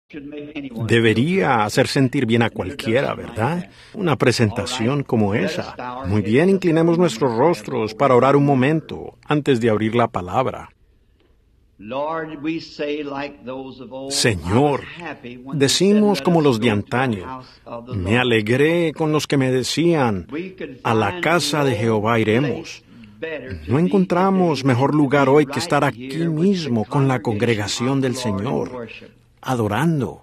Debería hacer sentir bien a cualquiera, ¿verdad? Una presentación como esa. Muy bien, inclinemos nuestros rostros para orar un momento antes de abrir la palabra. Señor, decimos como los de antaño, me alegré con los que me decían, a la casa de Jehová iremos. No encontramos mejor lugar hoy que estar aquí mismo con la congregación del Señor, adorando.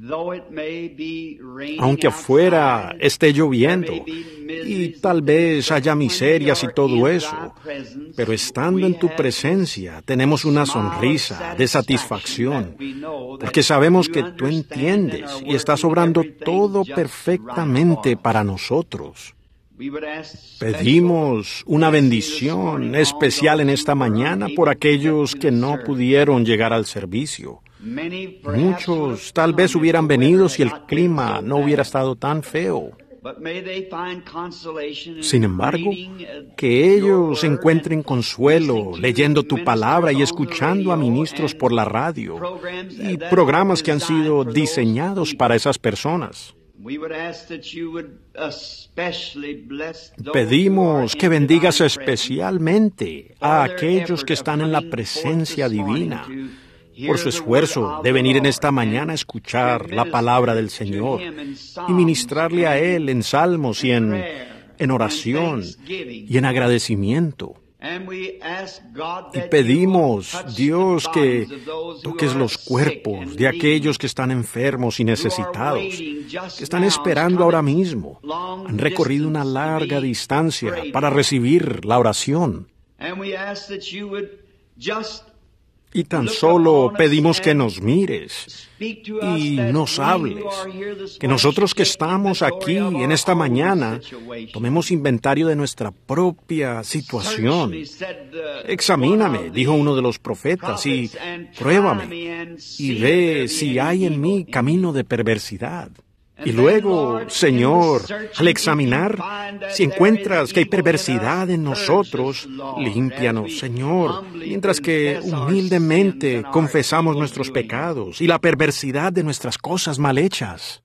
Aunque afuera esté lloviendo y tal vez haya miserias y todo eso, pero estando en tu presencia tenemos una sonrisa de satisfacción, porque sabemos que tú entiendes y estás obrando todo perfectamente para nosotros. Pedimos una bendición especial en esta mañana por aquellos que no pudieron llegar al servicio. Muchos tal vez hubieran venido si el clima no hubiera estado tan feo. Sin embargo, que ellos encuentren consuelo leyendo tu palabra y escuchando a ministros por la radio y programas que han sido diseñados para esas personas. Pedimos que bendigas especialmente a aquellos que están en la presencia divina por su esfuerzo de venir en esta mañana a escuchar la palabra del Señor y ministrarle a Él en salmos y en oración y en agradecimiento. Y pedimos, Dios, que toques los cuerpos de aquellos que están enfermos y necesitados, que están esperando ahora mismo. Han recorrido una larga distancia para recibir la oración. Y tan solo pedimos que nos mires y nos hables, que nosotros que estamos aquí en esta mañana tomemos inventario de nuestra propia situación. Examíname, dijo uno de los profetas, y pruébame y ve si hay en mí camino de perversidad. Y luego, Señor, al examinar, si encuentras que hay perversidad en nosotros, límpianos, Señor, mientras que humildemente confesamos nuestros pecados y la perversidad de nuestras cosas mal hechas.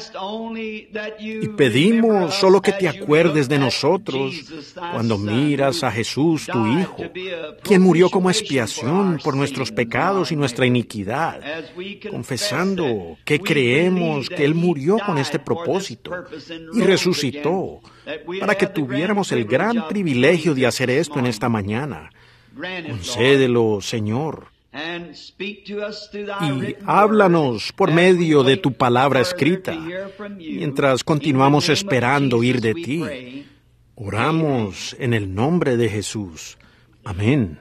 Y pedimos solo que te acuerdes de nosotros cuando miras a Jesús, tu Hijo, quien murió como expiación por nuestros pecados y nuestra iniquidad, confesando que creemos que Él murió con este propósito y resucitó para que tuviéramos el gran privilegio de hacer esto en esta mañana. Concédelo, Señor. Y háblanos por medio de tu palabra escrita, mientras continuamos esperando oír de ti. Oramos en el nombre de Jesús. Amén.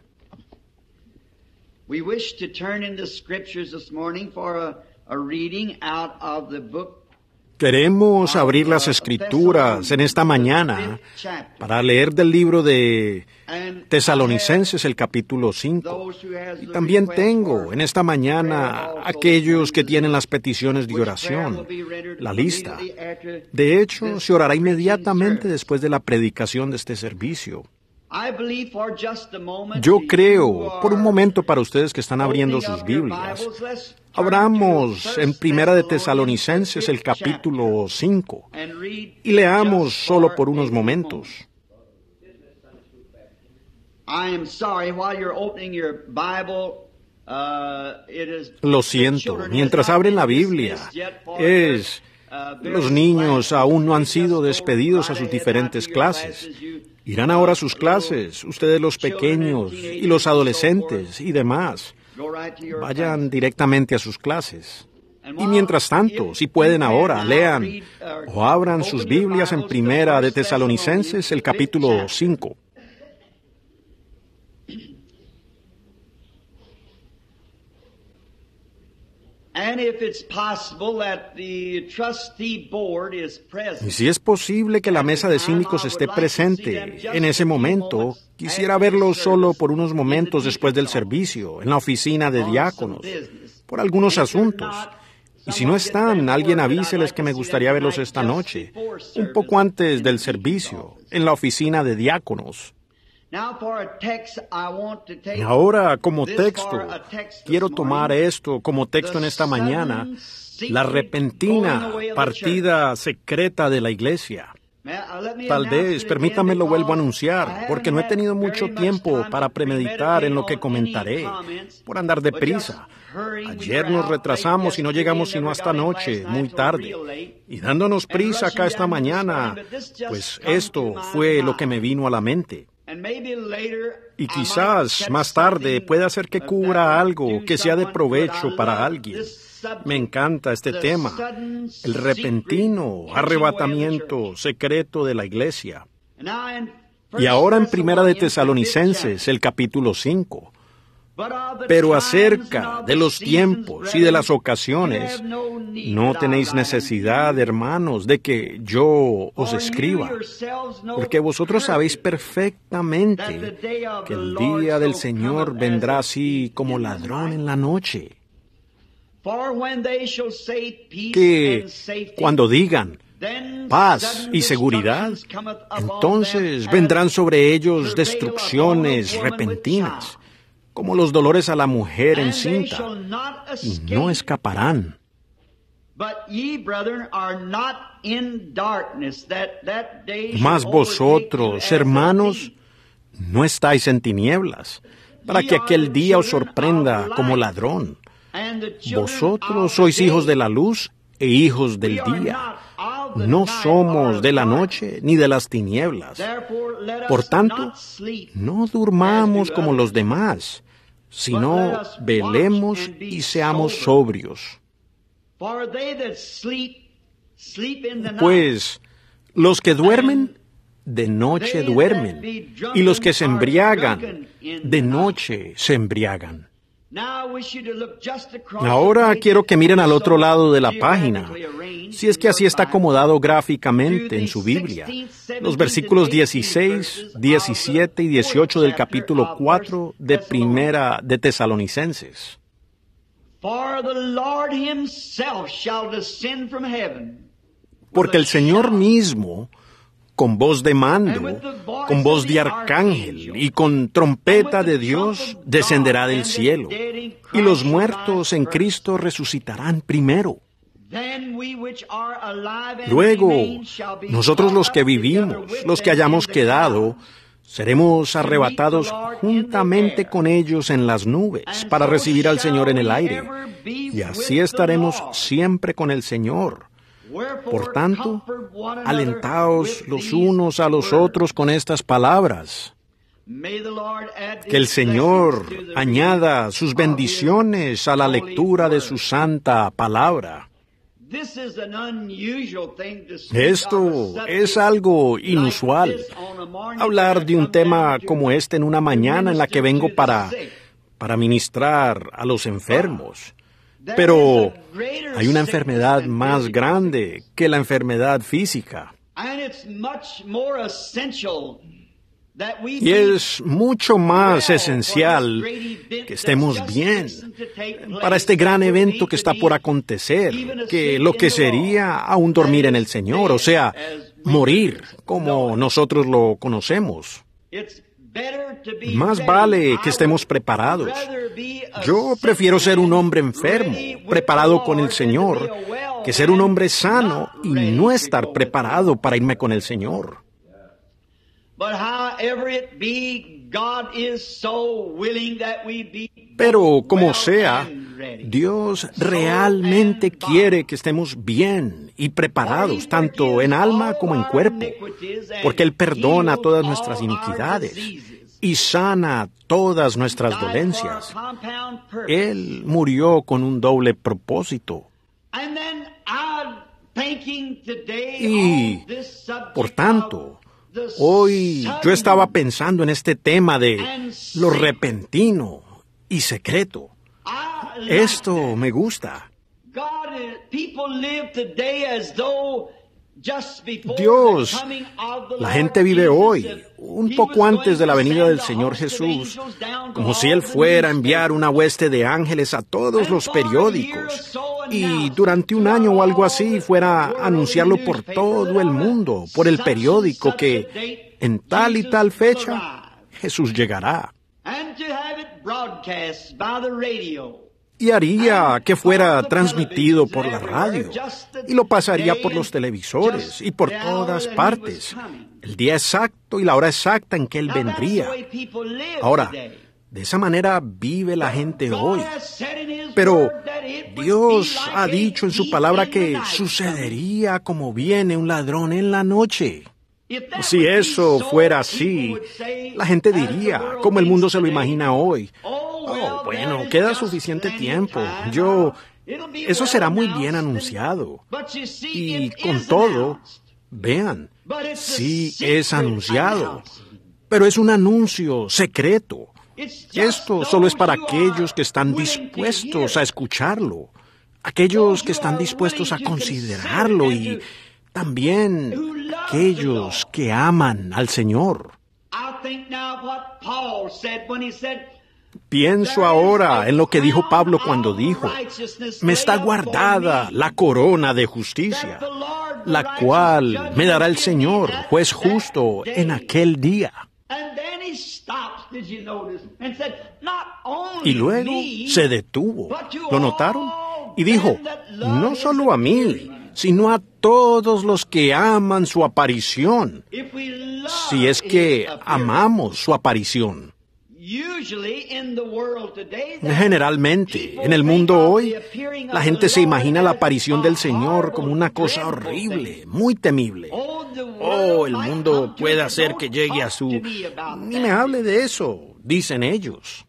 We wish to turn in the scriptures this morning for a reading out of the book. Queremos abrir las Escrituras en esta mañana para leer del libro de Tesalonicenses, el capítulo 5. Y también tengo en esta mañana aquellos que tienen las peticiones de oración, la lista. De hecho, se orará inmediatamente después de la predicación de este servicio. Yo creo, por un momento para ustedes que están abriendo sus Biblias, abramos en Primera de Tesalonicenses el capítulo 5 y leamos solo por unos momentos. Lo siento, mientras abren la Biblia, los niños aún no han sido despedidos a sus diferentes clases. Irán ahora a sus clases, ustedes los pequeños y los adolescentes y demás. Vayan directamente a sus clases. Y mientras tanto, si pueden ahora, lean o abran sus Biblias en Primera de Tesalonicenses, el capítulo 5. Y si es posible que la mesa de síndicos esté presente en ese momento, quisiera verlos solo por unos momentos después del servicio, en la oficina de diáconos, por algunos asuntos. Y si no están, alguien avíseles que me gustaría verlos esta noche, un poco antes del servicio, en la oficina de diáconos. Ahora, como texto, quiero tomar esto como texto en esta mañana, la repentina partida secreta de la iglesia. Tal vez, permítame lo vuelvo a anunciar, porque no he tenido mucho tiempo para premeditar en lo que comentaré, por andar deprisa. Ayer nos retrasamos y no llegamos sino hasta anoche, muy tarde. Y dándonos prisa acá esta mañana, pues esto fue lo que me vino a la mente. Y quizás más tarde pueda ser que cubra algo que sea de provecho para alguien. Me encanta este tema, el repentino arrebatamiento secreto de la iglesia. Y ahora en Primera de Tesalonicenses, el capítulo 5. Pero acerca de los tiempos y de las ocasiones, no tenéis necesidad, hermanos, de que yo os escriba, porque vosotros sabéis perfectamente que el día del Señor vendrá así como ladrón en la noche. Que cuando digan paz y seguridad, entonces vendrán sobre ellos destrucciones repentinas, como los dolores a la mujer encinta, y no escaparán. Mas vosotros, hermanos, no estáis en tinieblas, para que aquel día os sorprenda como ladrón. Vosotros sois hijos de la luz e hijos del día. No somos de la noche ni de las tinieblas. Por tanto, no durmamos como los demás, sino velemos y seamos sobrios. Pues los que duermen, de noche duermen, y los que se embriagan, de noche se embriagan. Ahora quiero que miren al otro lado de la página, si es que así está acomodado gráficamente en su Biblia, los versículos 16, 17 y 18 del capítulo 4 de Primera de Tesalonicenses. Porque el Señor mismo, con voz de mando, con voz de arcángel y con trompeta de Dios, descenderá del cielo, y los muertos en Cristo resucitarán primero. Luego, nosotros los que vivimos, los que hayamos quedado, seremos arrebatados juntamente con ellos en las nubes para recibir al Señor en el aire, y así estaremos siempre con el Señor. Por tanto, alentaos los unos a los otros con estas palabras. Que el Señor añada sus bendiciones a la lectura de su santa palabra. Esto es algo inusual, hablar de un tema como este en una mañana en la que vengo para ministrar a los enfermos. Pero hay una enfermedad más grande que la enfermedad física. Y es mucho más esencial que estemos bien para este gran evento que está por acontecer, que lo que sería aún dormir en el Señor, o sea, morir como nosotros lo conocemos. Más vale que estemos preparados. Yo prefiero ser un hombre enfermo, preparado con el Señor, que ser un hombre sano y no estar preparado para irme con el Señor. Pero como sea, Dios realmente quiere que estemos bien y preparados, tanto en alma como en cuerpo, porque Él perdona todas nuestras iniquidades y sana todas nuestras dolencias. Él murió con un doble propósito. Y, por tanto, hoy yo estaba pensando en este tema de lo repentino y secreto. Esto me gusta. Dios, la gente vive hoy, un poco antes de la venida del Señor Jesús, como si Él fuera a enviar una hueste de ángeles a todos los periódicos y durante un año o algo así fuera a anunciarlo por todo el mundo, por el periódico, que en tal y tal fecha Jesús llegará. And to have it broadcast by the radio. Y haría que fuera transmitido por la radio, y lo pasaría por los televisores y por todas partes, el día exacto y la hora exacta en que Él vendría. Ahora, de esa manera vive la gente hoy. Pero Dios ha dicho en su palabra que sucedería como viene un ladrón en la noche. Si eso fuera así, la gente diría, como el mundo se lo imagina hoy, oh, bueno, queda suficiente tiempo. Eso será muy bien anunciado. Y con todo, vean, sí es anunciado, pero es un anuncio secreto. Esto solo es para aquellos que están dispuestos a escucharlo, aquellos que están dispuestos a considerarlo y también aquellos que aman al Señor. Pienso ahora en lo que dijo Pablo cuando dijo, me está guardada la corona de justicia, la cual me dará el Señor, juez justo, en aquel día. Y luego se detuvo. ¿Lo notaron? Y dijo, no solo a mí, sino a todos los que aman su aparición, si es que amamos su aparición. Generalmente, en el mundo hoy, la gente se imagina la aparición del Señor como una cosa horrible, muy temible. Oh, el mundo puede hacer que llegue a su... Ni me hable de eso, dicen ellos.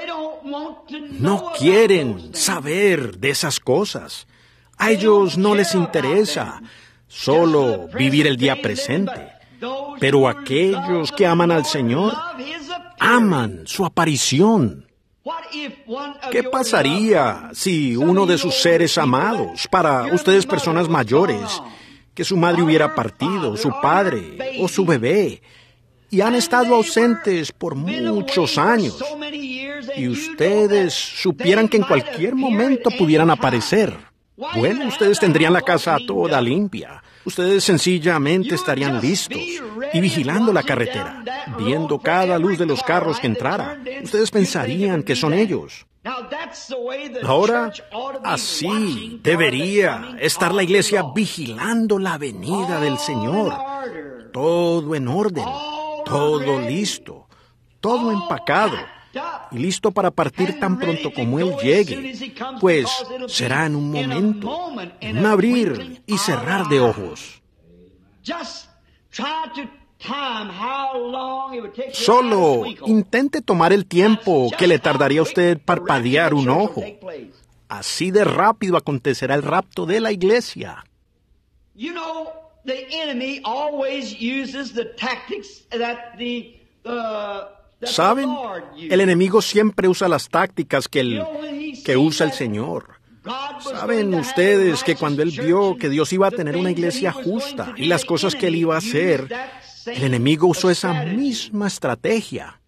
No quieren saber de esas cosas. A ellos no les interesa solo vivir el día presente. Pero aquellos que aman al Señor, aman su aparición. ¿Qué pasaría si uno de sus seres amados, para ustedes personas mayores, que su madre hubiera partido, su padre o su bebé, y han estado ausentes por muchos años, y ustedes supieran que en cualquier momento pudieran aparecer? Bueno, ustedes tendrían la casa toda limpia. Ustedes sencillamente estarían listos y vigilando la carretera, viendo cada luz de los carros que entrara. Ustedes pensarían que son ellos. Ahora, así debería estar la iglesia vigilando la venida del Señor. Todo en orden, todo listo, todo empacado y listo para partir tan pronto como Él llegue, pues será en un momento, en un abrir y cerrar de ojos. Solo intente tomar el tiempo que le tardaría a usted parpadear un ojo. Así de rápido acontecerá el rapto de la iglesia. ¿Saben? El enemigo siempre usa las tácticas que usa el Señor. ¿Saben ustedes que cuando Él vio que Dios iba a tener una iglesia justa y las cosas que Él iba a hacer, el enemigo usó esa misma estrategia?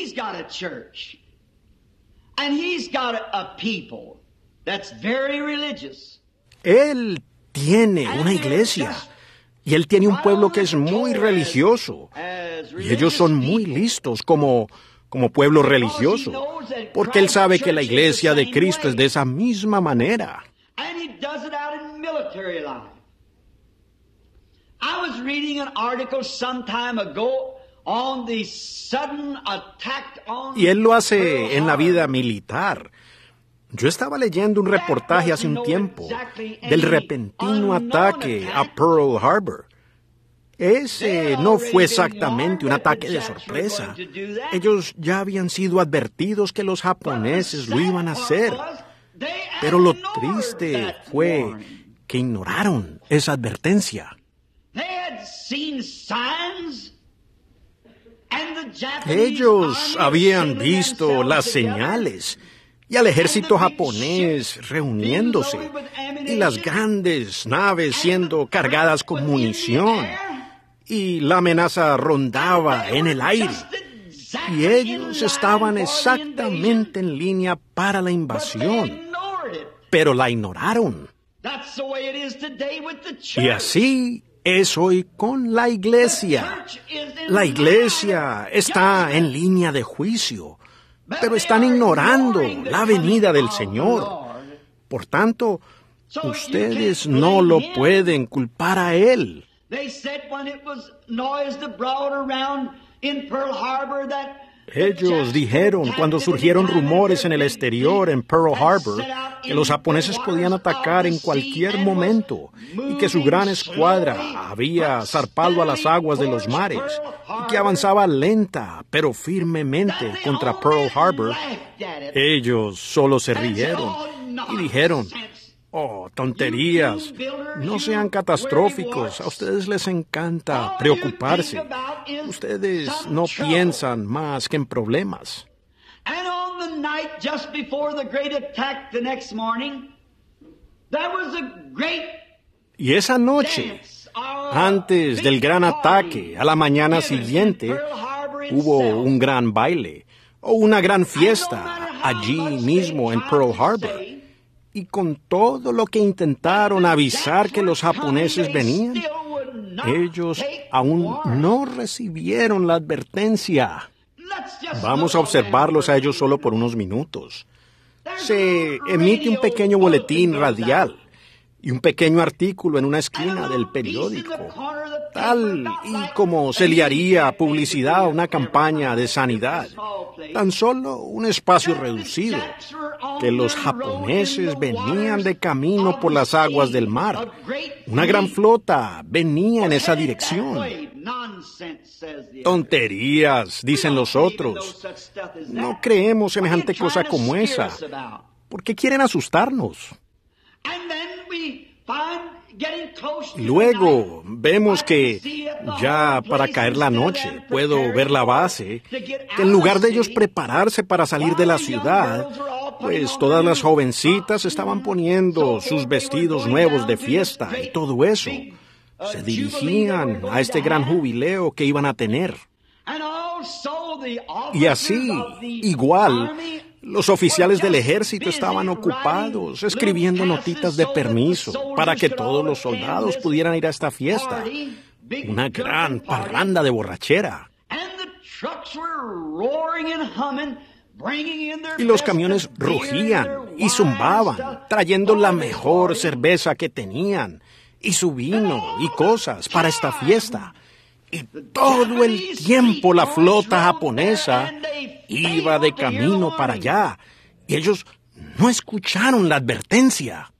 Él tiene una iglesia. Y Él tiene un pueblo que es muy religioso. Y ellos son muy listos como pueblo religioso. Porque Él sabe que la iglesia de Cristo es de esa misma manera. Y Él lo hace en la vida militar. Yo estaba leyendo un reportaje hace un tiempo del repentino ataque a Pearl Harbor. Ese no fue exactamente un ataque de sorpresa. Ellos ya habían sido advertidos que los japoneses lo iban a hacer. Pero lo triste fue que ignoraron esa advertencia. Ellos habían visto las señales y al ejército japonés reuniéndose, y las grandes naves siendo cargadas con munición, y la amenaza rondaba en el aire, y ellos estaban exactamente en línea para la invasión, pero la ignoraron. Y así es hoy con la iglesia. La iglesia está en línea de juicio, pero están ignorando la venida del Señor. Por tanto, ustedes no lo pueden culpar a Él. Ellos dijeron, cuando surgieron rumores en el exterior en Pearl Harbor, que los japoneses podían atacar en cualquier momento y que su gran escuadra había zarpado a las aguas de los mares y que avanzaba lenta pero firmemente contra Pearl Harbor, ellos solo se rieron y dijeron, oh, tonterías, no sean catastróficos, a ustedes les encanta preocuparse. Ustedes no piensan más que en problemas. Y esa noche, antes del gran ataque, a la mañana siguiente, hubo un gran baile o una gran fiesta allí mismo en Pearl Harbor. Y con todo lo que intentaron avisar que los japoneses venían, ellos aún no recibieron la advertencia. Vamos a observarlos a ellos solo por unos minutos. Se emite un pequeño boletín radial y un pequeño artículo en una esquina del periódico, tal y como se le haría publicidad a una campaña de sanidad. Tan solo un espacio reducido, que los japoneses venían de camino por las aguas del mar. Una gran flota venía en esa dirección. Tonterías, dicen los otros. No creemos semejante cosa como esa. ¿Por qué quieren asustarnos? Luego vemos que ya para caer la noche puedo ver la base, que en lugar de ellos prepararse para salir de la ciudad, pues todas las jovencitas estaban poniendo sus vestidos nuevos de fiesta y todo eso. Se dirigían a este gran jubileo que iban a tener. Y así, igual, los oficiales del ejército estaban ocupados escribiendo notitas de permiso para que todos los soldados pudieran ir a esta fiesta. Una gran parranda de borrachera. Y los camiones rugían y zumbaban, trayendo la mejor cerveza que tenían, y su vino y cosas para esta fiesta. Y todo el tiempo la flota japonesa iba de camino para allá, y ellos no escucharon la advertencia.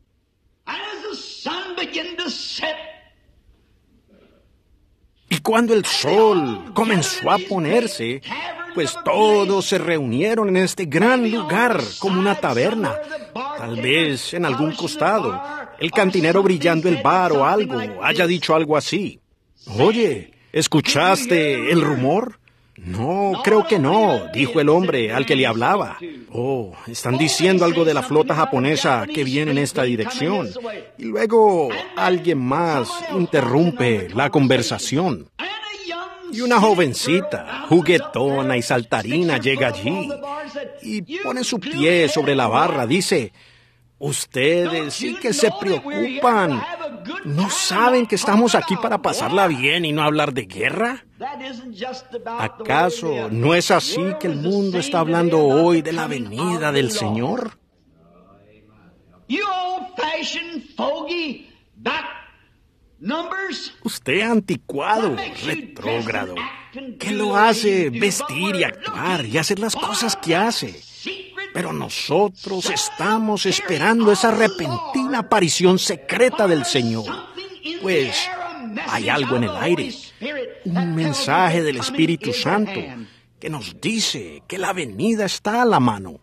Y cuando el sol comenzó a ponerse, pues todos se reunieron en este gran lugar como una taberna, tal vez en algún costado, el cantinero brillando el bar o algo haya dicho algo así. Oye, ¿escuchaste el rumor? No, creo que no, dijo el hombre al que le hablaba. Oh, están diciendo algo de la flota japonesa que viene en esta dirección. Y luego alguien más interrumpe la conversación. Y una jovencita, juguetona y saltarina, llega allí y pone su pie sobre la barra. Dice, ustedes sí que se preocupan. ¿No saben que estamos aquí para pasarla bien y no hablar de guerra? ¿Acaso no es así que el mundo está hablando hoy de la venida del Señor? Usted anticuado, retrógrado, que lo hace vestir y actuar y hacer las cosas que hace. Pero nosotros estamos esperando esa repentina aparición secreta del Señor. Pues hay algo en el aire, un mensaje del Espíritu Santo que nos dice que la venida está a la mano.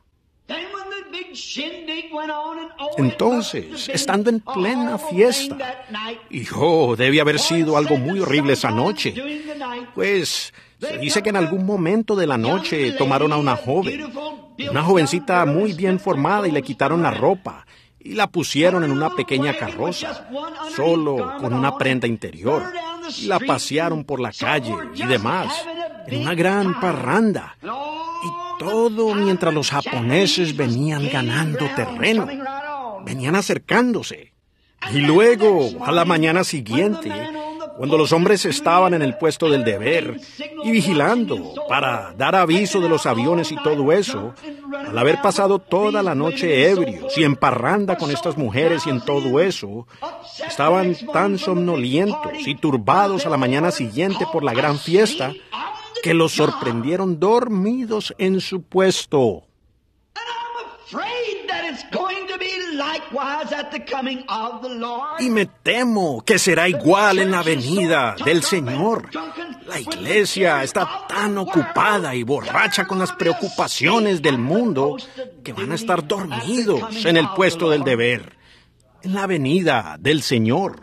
Entonces, estando en plena fiesta, y debe haber sido algo muy horrible esa noche, pues se dice que en algún momento de la noche tomaron a una jovencita muy bien formada, y le quitaron la ropa y la pusieron en una pequeña carroza, solo con una prenda interior, y la pasearon por la calle y demás, en una gran parranda. Y todo mientras los japoneses venían ganando terreno, venían acercándose. Y luego, a la mañana siguiente, Cuando los hombres estaban en el puesto del deber y vigilando para dar aviso de los aviones y todo eso, al haber pasado toda la noche ebrios y en parranda con estas mujeres y en todo eso, estaban tan somnolientos y turbados a la mañana siguiente por la gran fiesta que los sorprendieron dormidos en su puesto. Y me temo que será igual en la venida del Señor. La iglesia está tan ocupada y borracha con las preocupaciones del mundo que van a estar dormidos en el puesto del deber, en la venida del Señor.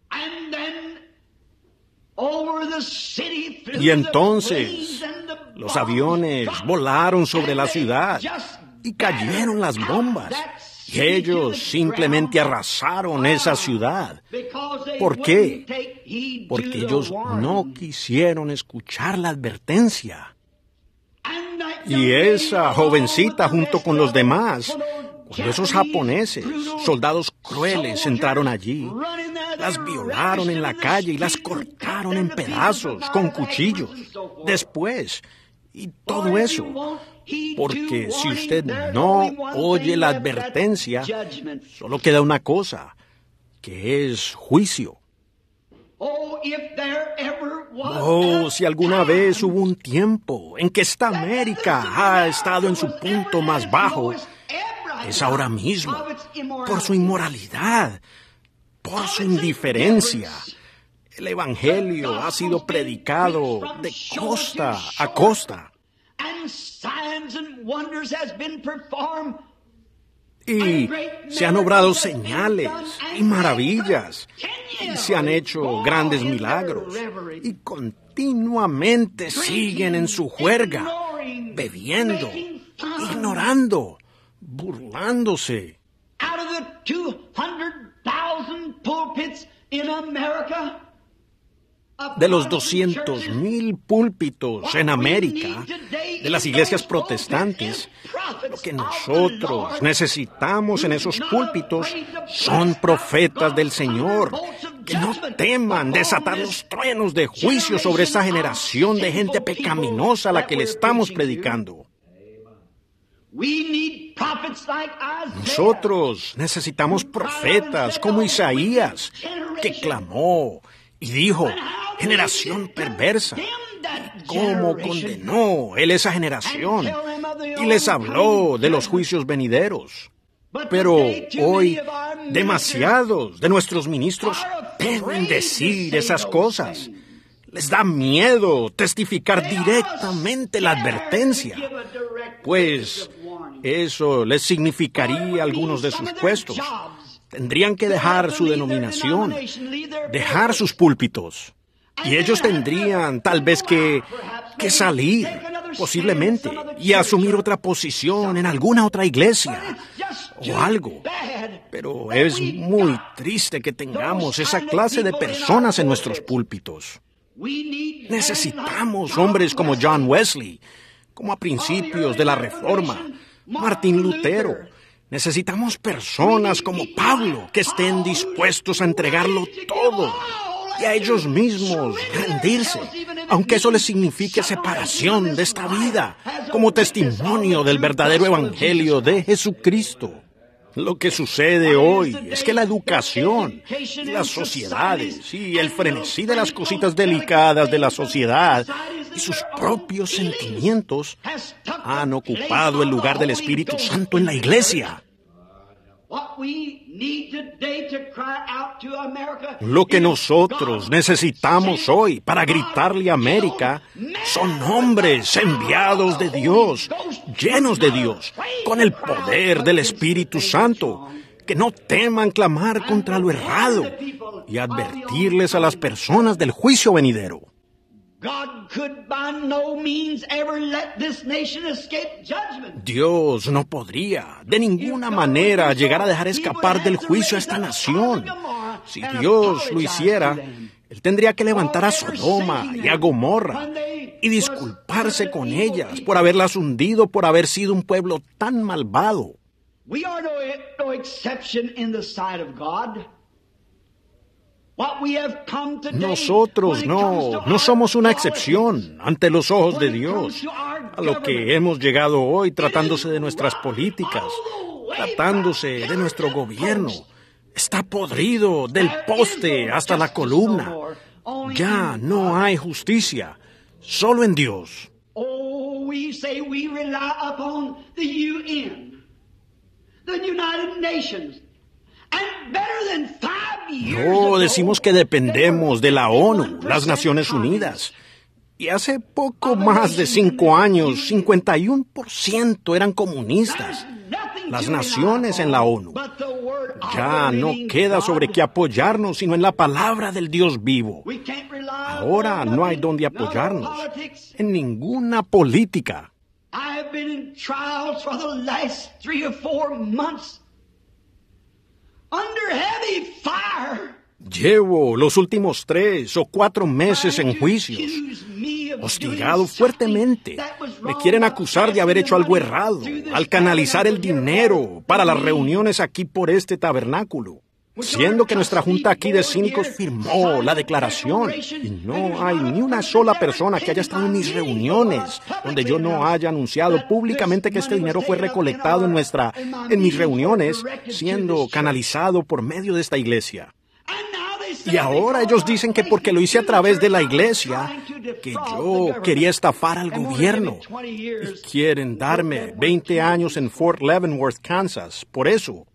Y entonces los aviones volaron sobre la ciudad y cayeron las bombas. Y ellos simplemente arrasaron esa ciudad. ¿Por qué? Porque ellos no quisieron escuchar la advertencia. Y esa jovencita junto con los demás, cuando esos japoneses, soldados crueles, entraron allí, las violaron en la calle y las cortaron en pedazos con cuchillos. Después, y todo eso, porque si usted no oye la advertencia, solo queda una cosa, que es juicio. Oh, si alguna vez hubo un tiempo en que esta América ha estado en su punto más bajo, es ahora mismo, por su inmoralidad, por su indiferencia. El Evangelio ha sido predicado de costa a costa. Y se han obrado señales y maravillas, y se han hecho grandes milagros, y continuamente siguen en su juerga, bebiendo, ignorando, burlándose. De los 200,000 púlpitos en América, de las iglesias protestantes, lo que nosotros necesitamos en esos púlpitos son profetas del Señor, que no teman desatar los truenos de juicio sobre esa generación de gente pecaminosa a la que le estamos predicando. Nosotros necesitamos profetas como Isaías, que clamó y dijo: generación perversa. ¿Cómo condenó él esa generación? Y les habló de los juicios venideros. Pero hoy, demasiados de nuestros ministros temen decir esas cosas. Les da miedo testificar directamente la advertencia, pues eso les significaría algunos de sus puestos. Tendrían que dejar su denominación, dejar sus púlpitos. Y ellos tendrían tal vez que salir, posiblemente, y asumir otra posición en alguna otra iglesia o algo. Pero es muy triste que tengamos esa clase de personas en nuestros púlpitos. Necesitamos hombres como John Wesley, como a principios de la Reforma, Martín Lutero. Necesitamos personas como Pablo que estén dispuestos a entregarlo todo y a ellos mismos rendirse, aunque eso les signifique separación de esta vida, como testimonio del verdadero evangelio de Jesucristo. Lo que sucede hoy es que la educación, y las sociedades y el frenesí de las cositas delicadas de la sociedad y sus propios sentimientos han ocupado el lugar del Espíritu Santo en la iglesia. Lo que nosotros necesitamos hoy para gritarle a América son hombres enviados de Dios, llenos de Dios, con el poder del Espíritu Santo, que no teman clamar contra lo errado y advertirles a las personas del juicio venidero. Dios no podría, de ninguna manera, llegar a dejar escapar del juicio a esta nación. Si Dios lo hiciera, Él tendría que levantar a Sodoma y a Gomorra y disculparse con ellas por haberlas hundido, por haber sido un pueblo tan malvado. Nosotros no somos una excepción ante los ojos de Dios a lo que hemos llegado hoy tratándose de nuestras políticas, tratándose de nuestro gobierno. Está podrido del poste hasta la columna. Ya no hay justicia, solo en Dios. We say we rely upon the UN, the United Nations. No, decimos que dependemos de la ONU, las Naciones Unidas. Y hace poco más de 5 años, 51% eran comunistas. Las naciones en la ONU. Ya no queda sobre qué apoyarnos, sino en la palabra del Dios vivo. Ahora no hay donde apoyarnos, en ninguna política. I have been in trials for the last 3 or 4 months. Under heavy fire. Llevo los últimos 3 o 4 meses en juicios, hostigado fuertemente. Me quieren acusar de haber hecho algo errado al canalizar el dinero para las reuniones aquí por este tabernáculo, siendo que nuestra junta aquí de síndicos firmó la declaración y no hay ni una sola persona que haya estado en mis reuniones donde yo no haya anunciado públicamente que este dinero fue recolectado en mis reuniones, siendo canalizado por medio de esta iglesia. Y ahora ellos dicen que porque lo hice a través de la iglesia, que yo quería estafar al gobierno. Y quieren darme 20 años en Fort Leavenworth, Kansas, por eso.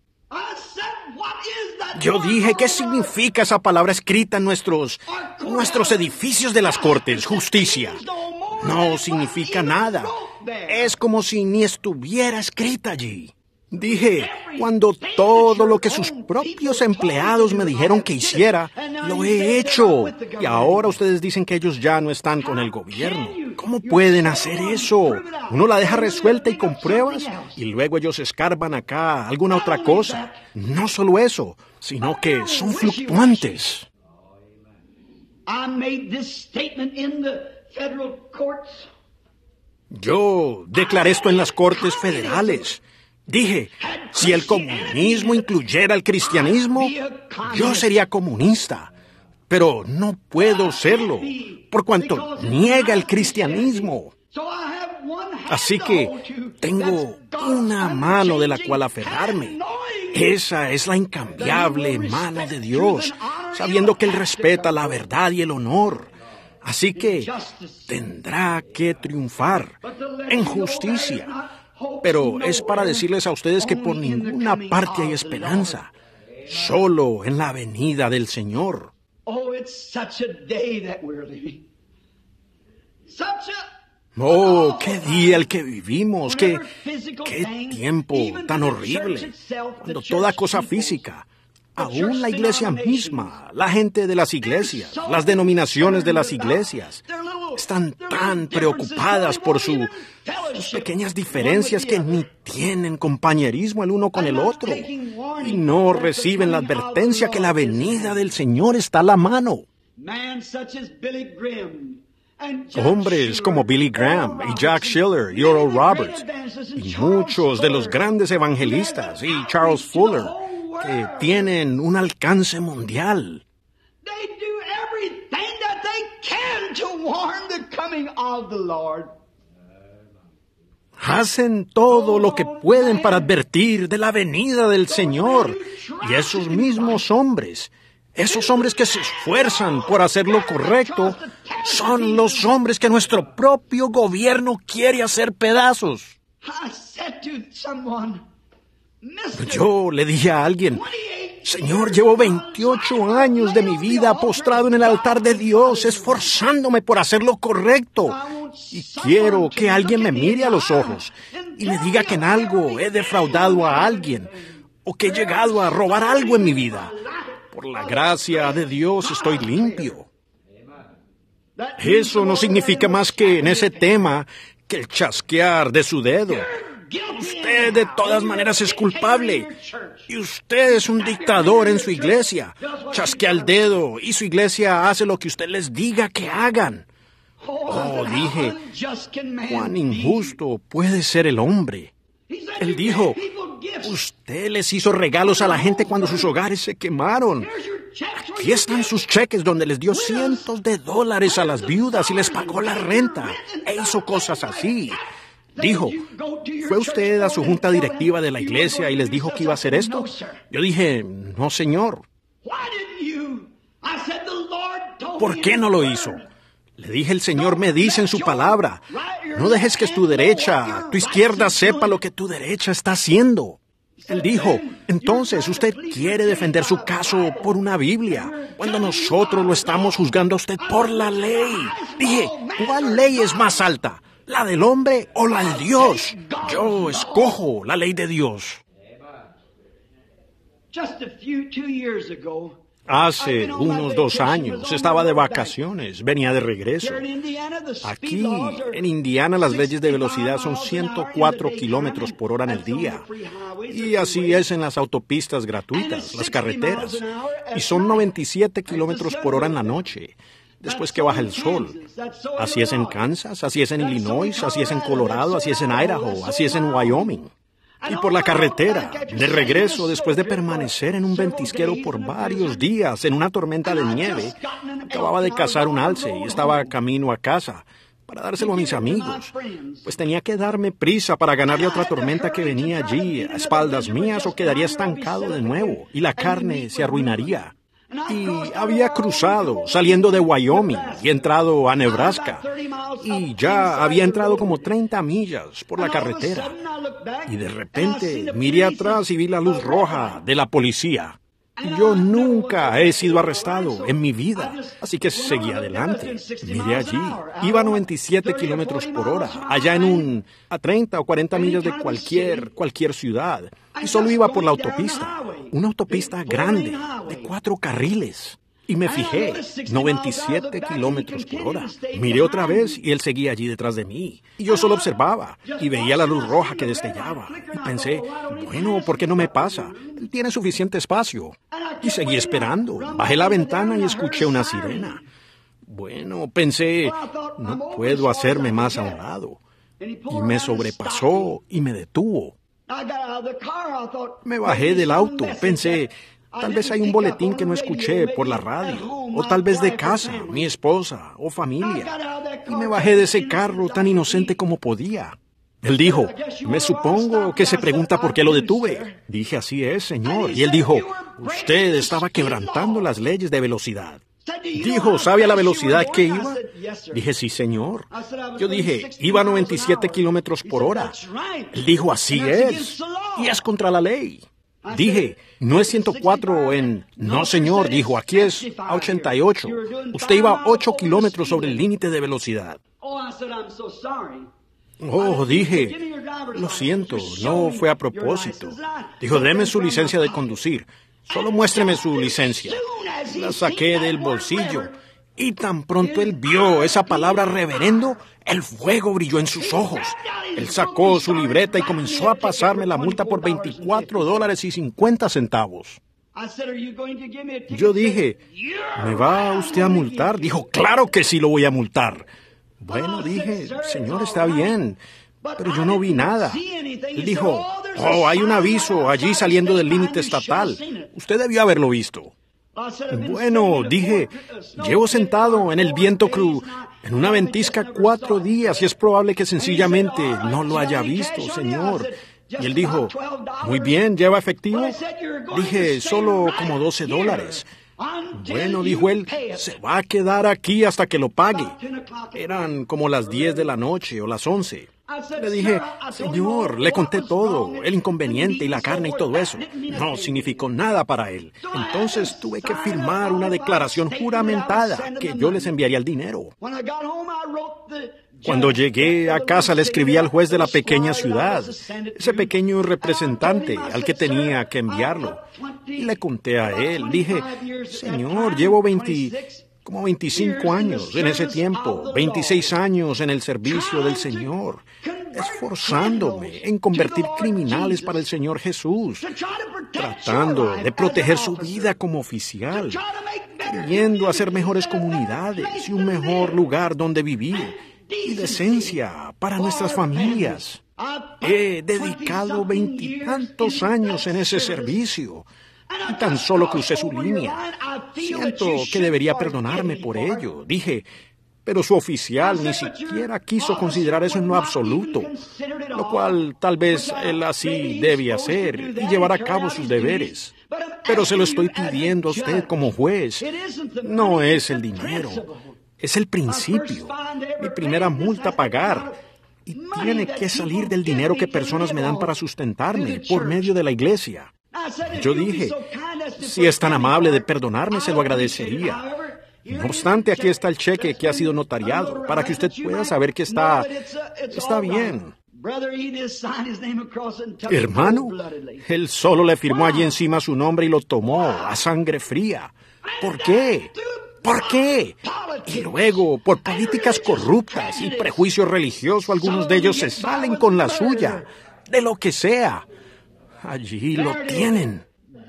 Yo dije, ¿qué significa esa palabra escrita en nuestros edificios de las cortes? Justicia. No significa nada. Es como si ni estuviera escrita allí. Dije, cuando todo lo que sus propios empleados me dijeron que hiciera, lo he hecho. Y ahora ustedes dicen que ellos ya no están con el gobierno. ¿Cómo pueden hacer eso? Uno la deja resuelta y con pruebas, y luego ellos escarban acá alguna otra cosa. No solo eso, sino que son fluctuantes. Yo declaré esto en las cortes federales. Dije, si el comunismo incluyera el cristianismo, yo sería comunista. Pero no puedo serlo, por cuanto niega el cristianismo. Así que tengo una mano de la cual aferrarme. Esa es la incambiable mano de Dios, sabiendo que Él respeta la verdad y el honor. Así que tendrá que triunfar en justicia. Pero es para decirles a ustedes que por ninguna parte hay esperanza, solo en la venida del Señor. Oh, qué día el que vivimos, qué tiempo tan horrible, cuando toda cosa física, aún la iglesia misma, la gente de las iglesias, las denominaciones de las iglesias, están tan preocupadas por sus pequeñas diferencias que ni tienen compañerismo el uno con el otro y no reciben la advertencia que la venida del Señor está a la mano. Hombres como Billy Graham y Jack Schiller y Oral Roberts y muchos de los grandes evangelistas y Charles Fuller que tienen un alcance mundial. Hacen todo lo que pueden para advertir de la venida del Señor. Y esos mismos hombres, esos hombres que se esfuerzan por hacer lo correcto, son los hombres que nuestro propio gobierno quiere hacer pedazos. Yo le dije a alguien, Señor, llevo 28 años de mi vida postrado en el altar de Dios, esforzándome por hacer lo correcto. Y quiero que alguien me mire a los ojos y me diga que en algo he defraudado a alguien o que he llegado a robar algo en mi vida. Por la gracia de Dios estoy limpio. Eso no significa más que en ese tema que el chasquear de su dedo. Usted de todas maneras es culpable. Y usted es un dictador en su iglesia. Chasquea el dedo y su iglesia hace lo que usted les diga que hagan. Oh, dije, cuán injusto puede ser el hombre. Él dijo, usted les hizo regalos a la gente cuando sus hogares se quemaron. Aquí están sus cheques donde les dio cientos de dólares a las viudas y les pagó la renta. E hizo cosas así. Dijo, ¿fue usted a su junta directiva de la iglesia y les dijo que iba a hacer esto? Yo dije, no, señor. ¿Por qué no lo hizo? Le dije, el Señor me dice en su palabra, no dejes que tu izquierda sepa lo que tu derecha está haciendo. Él dijo, entonces usted quiere defender su caso por una Biblia, cuando nosotros lo estamos juzgando a usted por la ley. Dije, ¿cuál ley es más alta? ¿La del hombre o la de Dios? Yo escojo la ley de Dios. Hace unos 2 años estaba de vacaciones, venía de regreso. Aquí, en Indiana, las leyes de velocidad son 104 kilómetros por hora en el día. Y así es en las autopistas gratuitas, las carreteras. Y son 97 kilómetros por hora en la noche, después que baja el sol. Así es en Kansas, así es en Illinois, así es en Colorado, así es en Idaho, así es en Wyoming. Y por la carretera, de regreso, después de permanecer en un ventisquero por varios días en una tormenta de nieve, acababa de cazar un alce y estaba camino a casa para dárselo a mis amigos. Pues tenía que darme prisa para ganarle otra tormenta que venía allí a espaldas mías o quedaría estancado de nuevo y la carne se arruinaría. Y había cruzado, saliendo de Wyoming, y entrado a Nebraska. Y ya había entrado como 30 millas por la carretera. Y de repente miré atrás y vi la luz roja de la policía. Yo nunca he sido arrestado en mi vida, así que seguí adelante. Miré allí, iba a 97 kilómetros por hora, allá a 30 o 40 millas de cualquier ciudad, y solo iba por la autopista, una autopista grande, de 4 carriles. Y me fijé, 97 kilómetros por hora. Miré otra vez y él seguía allí detrás de mí. Y yo solo observaba y veía la luz roja que destellaba. Y pensé, bueno, ¿por qué no me pasa? Él tiene suficiente espacio. Y seguí esperando. Bajé la ventana y escuché una sirena. Bueno, pensé, no puedo hacerme más a un lado. Y me sobrepasó y me detuvo. Me bajé del auto, pensé, tal vez hay un boletín que no escuché por la radio, o tal vez de casa, mi esposa o familia. Y me bajé de ese carro tan inocente como podía. Él dijo, me supongo que se pregunta por qué lo detuve. Dije, así es, señor. Y él dijo, usted estaba quebrantando las leyes de velocidad. Dijo, ¿sabe a la velocidad que iba? Dije, sí, señor. Yo dije, iba a 97 kilómetros por hora. Él dijo, así es. Y es contra la ley. Dije, no es 104 en... No, señor, dijo, aquí es a 88. Usted iba a 8 kilómetros sobre el límite de velocidad. Oh, dije, lo siento, no fue a propósito. Dijo, deme su licencia de conducir. Solo muéstreme su licencia. La saqué del bolsillo. Y tan pronto él vio esa palabra reverendo, el fuego brilló en sus ojos. Él sacó su libreta y comenzó a pasarme la multa por $24.50. Yo dije, ¿me va usted a multar? Dijo, claro que sí lo voy a multar. Bueno, dije, señor, está bien, pero yo no vi nada. Él dijo, oh, hay un aviso allí saliendo del límite estatal. Usted debió haberlo visto. Bueno, dije, llevo sentado en el viento en una ventisca 4 días y es probable que sencillamente no lo haya visto, señor. Y él dijo, muy bien, ¿lleva efectivo? Dije, solo como $12. Bueno, dijo él, se va a quedar aquí hasta que lo pague. Eran como las 10 de la noche o las 11. Le dije, señor, le conté todo, el inconveniente y la carne y todo eso. No significó nada para él. Entonces tuve que firmar una declaración juramentada que yo les enviaría el dinero. Cuando llegué a casa le escribí al juez de la pequeña ciudad, ese pequeño representante al que tenía que enviarlo. Y le conté a él, dije, señor, llevo 25 años en ese tiempo, 26 años en el servicio del Señor, esforzándome en convertir criminales para el Señor Jesús, tratando de proteger su vida como oficial, queriendo hacer mejores comunidades y un mejor lugar donde vivir, y decencia para nuestras familias. He dedicado 20 y tantos años en ese servicio. Y tan solo crucé su línea. Siento que debería perdonarme por ello, dije. Pero su oficial ni siquiera quiso considerar eso en lo absoluto, lo cual tal vez él así debe hacer y llevar a cabo sus deberes. Pero se lo estoy pidiendo a usted como juez. No es el dinero, es el principio, mi primera multa a pagar. Y tiene que salir del dinero que personas me dan para sustentarme por medio de la iglesia. Yo dije, si es tan amable de perdonarme, se lo agradecería. No obstante, aquí está el cheque que ha sido notariado, para que usted pueda saber que está bien. Hermano, él solo le firmó allí encima su nombre y lo tomó a sangre fría. ¿Por qué? ¿Por qué? Y luego, por políticas corruptas y prejuicio religioso, algunos de ellos se salen con la suya, de lo que sea. Allí lo tienen.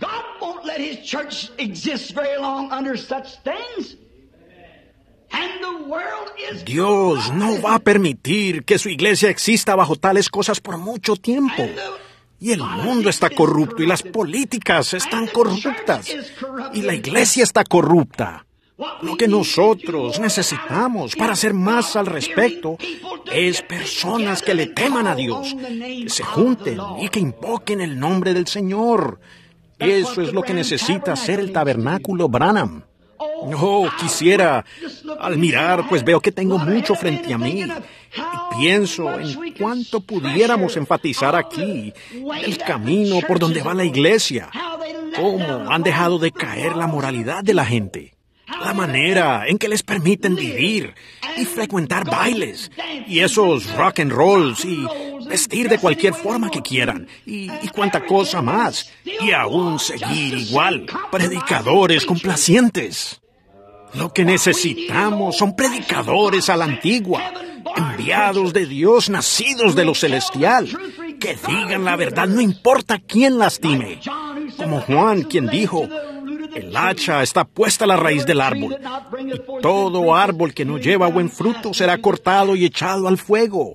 Dios no va a permitir que su iglesia exista bajo tales cosas por mucho tiempo. Y el mundo está corrupto y las políticas están corruptas. Y la iglesia está corrupta. Lo que nosotros necesitamos para hacer más al respecto es personas que le teman a Dios, que se junten y que invoquen el nombre del Señor. Eso es lo que necesita hacer el tabernáculo Branham. Oh, quisiera, al mirar, pues veo que tengo mucho frente a mí. Y pienso en cuánto pudiéramos enfatizar aquí el camino por donde va la iglesia. Cómo han dejado de caer la moralidad de la gente. La manera en que les permiten vivir y frecuentar bailes y esos rock and rolls y vestir de cualquier forma que quieran y cuanta cosa más y aún seguir igual, predicadores complacientes. Lo que necesitamos son predicadores a la antigua, enviados de Dios, nacidos de lo celestial, que digan la verdad no importa quién lastime, como Juan quien dijo: el hacha está puesta a la raíz del árbol, y todo árbol que no lleva buen fruto será cortado y echado al fuego.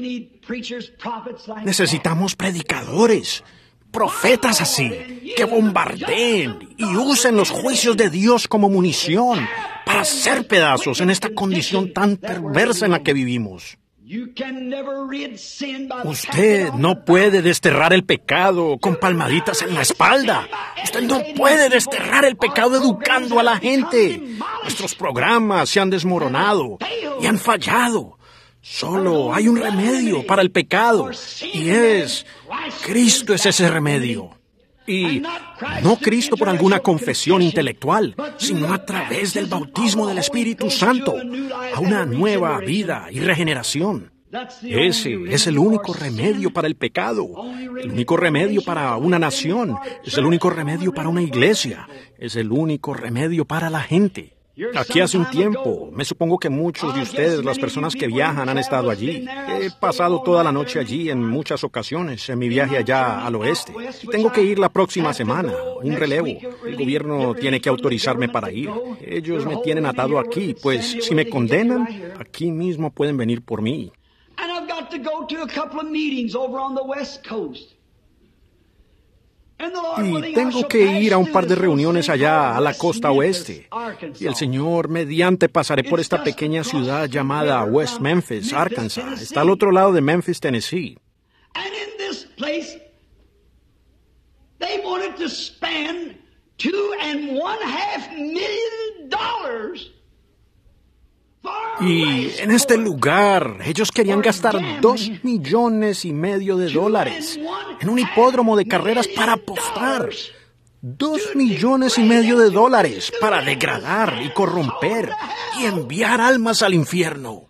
Necesitamos predicadores, profetas así, que bombardeen y usen los juicios de Dios como munición para hacer pedazos en esta condición tan perversa en la que vivimos. Usted no puede desterrar el pecado con palmaditas en la espalda. Usted no puede desterrar el pecado educando a la gente. Nuestros programas se han desmoronado y han fallado. Solo hay un remedio para el pecado y Cristo es ese remedio. Y no Cristo por alguna confesión intelectual, sino a través del bautismo del Espíritu Santo, a una nueva vida y regeneración. Ese es el único remedio para el pecado, el único remedio para una nación, es el único remedio para una iglesia, es el único remedio para la gente. Aquí hace un tiempo, me supongo que muchos de ustedes, las personas que viajan, han estado allí. He pasado toda la noche allí en muchas ocasiones, en mi viaje allá al oeste. Tengo que ir la próxima semana, un relevo. El gobierno tiene que autorizarme para ir. Ellos me tienen atado aquí, pues si me condenan, aquí mismo pueden venir por mí. Y tengo que ir a un par de reuniones allá a la costa oeste. Y el Señor, mediante, pasaré por esta pequeña ciudad llamada West Memphis, Arkansas. Está al otro lado de Memphis, Tennessee. Y en este lugar, ellos querían gastar $2,5 millones en un hipódromo de carreras para apostar. $2,5 millones para degradar y corromper y enviar almas al infierno.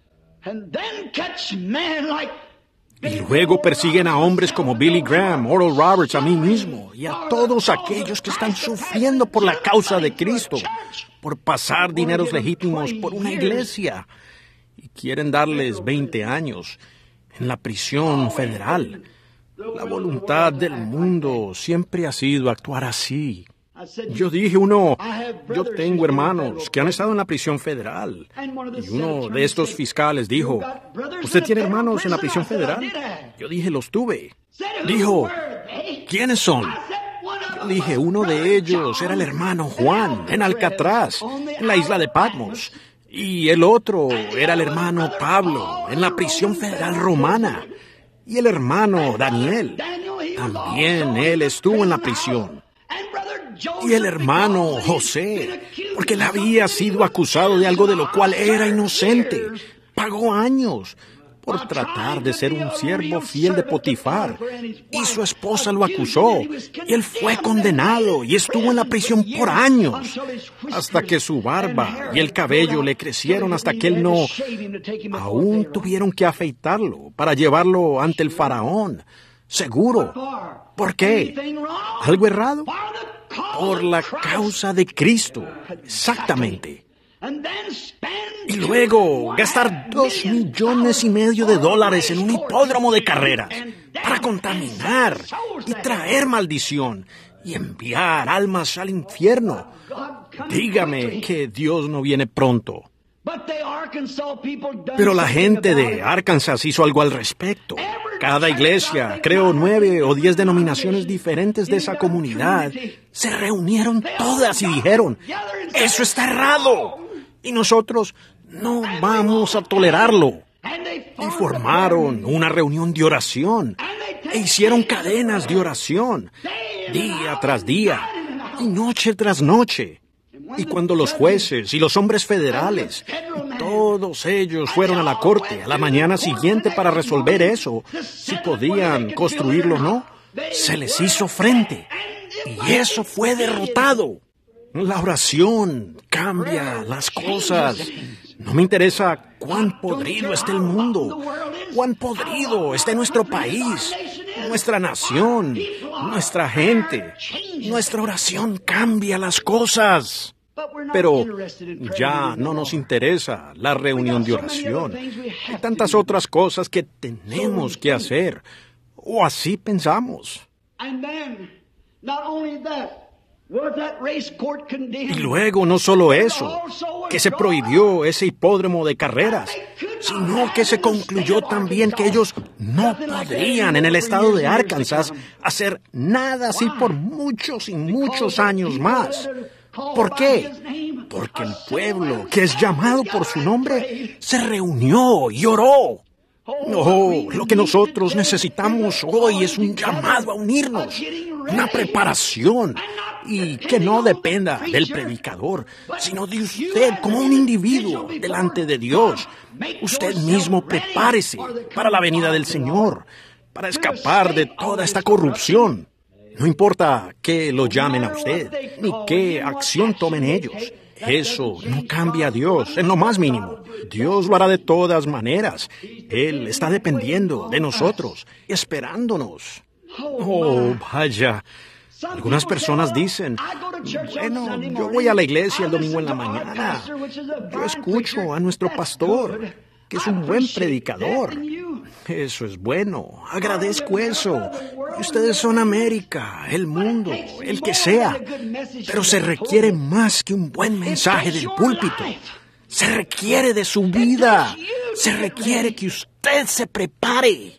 Y luego persiguen a hombres como Billy Graham, Oral Roberts, a mí mismo, y a todos aquellos que están sufriendo por la causa de Cristo, por pasar dineros legítimos por una iglesia. Y quieren darles 20 años en la prisión federal. La voluntad del mundo siempre ha sido actuar así. Yo dije, yo tengo hermanos que han estado en la prisión federal. Y uno de estos fiscales dijo, ¿usted tiene hermanos en la prisión federal? Yo dije, los tuve. Dijo, ¿quiénes son? Dije, uno de ellos era el hermano Juan, en Alcatraz, en la isla de Patmos. Y el otro era el hermano Pablo, en la prisión federal romana. Y el hermano Daniel, también él estuvo en la prisión. Y el hermano José, porque él había sido acusado de algo de lo cual era inocente. Pagó años por tratar de ser un siervo fiel de Potifar. Y su esposa lo acusó. Y él fue condenado y estuvo en la prisión por años, hasta que su barba y el cabello le crecieron hasta que él no... Aún tuvieron que afeitarlo para llevarlo ante el faraón. Seguro. ¿Por qué? ¿Algo errado? Por la causa de Cristo. Exactamente. Y luego gastar $2,5 millones en un hipódromo de carreras para contaminar y traer maldición y enviar almas al infierno. Dígame que Dios no viene pronto. Pero la gente de Arkansas hizo algo al respecto. Cada iglesia, creo 9 o 10 denominaciones diferentes de esa comunidad, se reunieron todas y dijeron, ¡eso está errado! Y nosotros no vamos a tolerarlo. Y formaron una reunión de oración e hicieron cadenas de oración, día tras día y noche tras noche. Y cuando los jueces y los hombres federales, todos ellos fueron a la corte a la mañana siguiente para resolver eso, si podían construirlo o no, se les hizo frente. Y eso fue derrotado. La oración cambia las cosas. No me interesa cuán podrido esté el mundo, cuán podrido esté nuestro país, nuestra nación, nuestra gente. Nuestra oración cambia las cosas. Pero ya no nos interesa la reunión de oración. Hay tantas otras cosas que tenemos que hacer, o así pensamos. Y luego no solo eso, que se prohibió ese hipódromo de carreras, sino que se concluyó también que ellos no podrían en el estado de Arkansas hacer nada así por muchos y muchos años más. ¿Por qué? Porque el pueblo, que es llamado por su nombre, se reunió y oró. Oh, lo que nosotros necesitamos hoy es un llamado a unirnos, una preparación, y que no dependa del predicador, sino de usted como un individuo delante de Dios. Usted mismo prepárese para la venida del Señor, para escapar de toda esta corrupción. No importa que lo llamen a usted, ni qué acción tomen ellos. Eso no cambia a Dios en lo más mínimo. Dios lo hará de todas maneras. Él está dependiendo de nosotros, esperándonos. Oh, vaya. Algunas personas dicen, bueno, yo voy a la iglesia el domingo en la mañana. Yo escucho a nuestro pastor, que es un buen predicador. Eso es bueno, agradezco eso. Y ustedes son América, el mundo, el que sea. Pero se requiere más que un buen mensaje del púlpito. Se requiere de su vida. Se requiere que usted se prepare.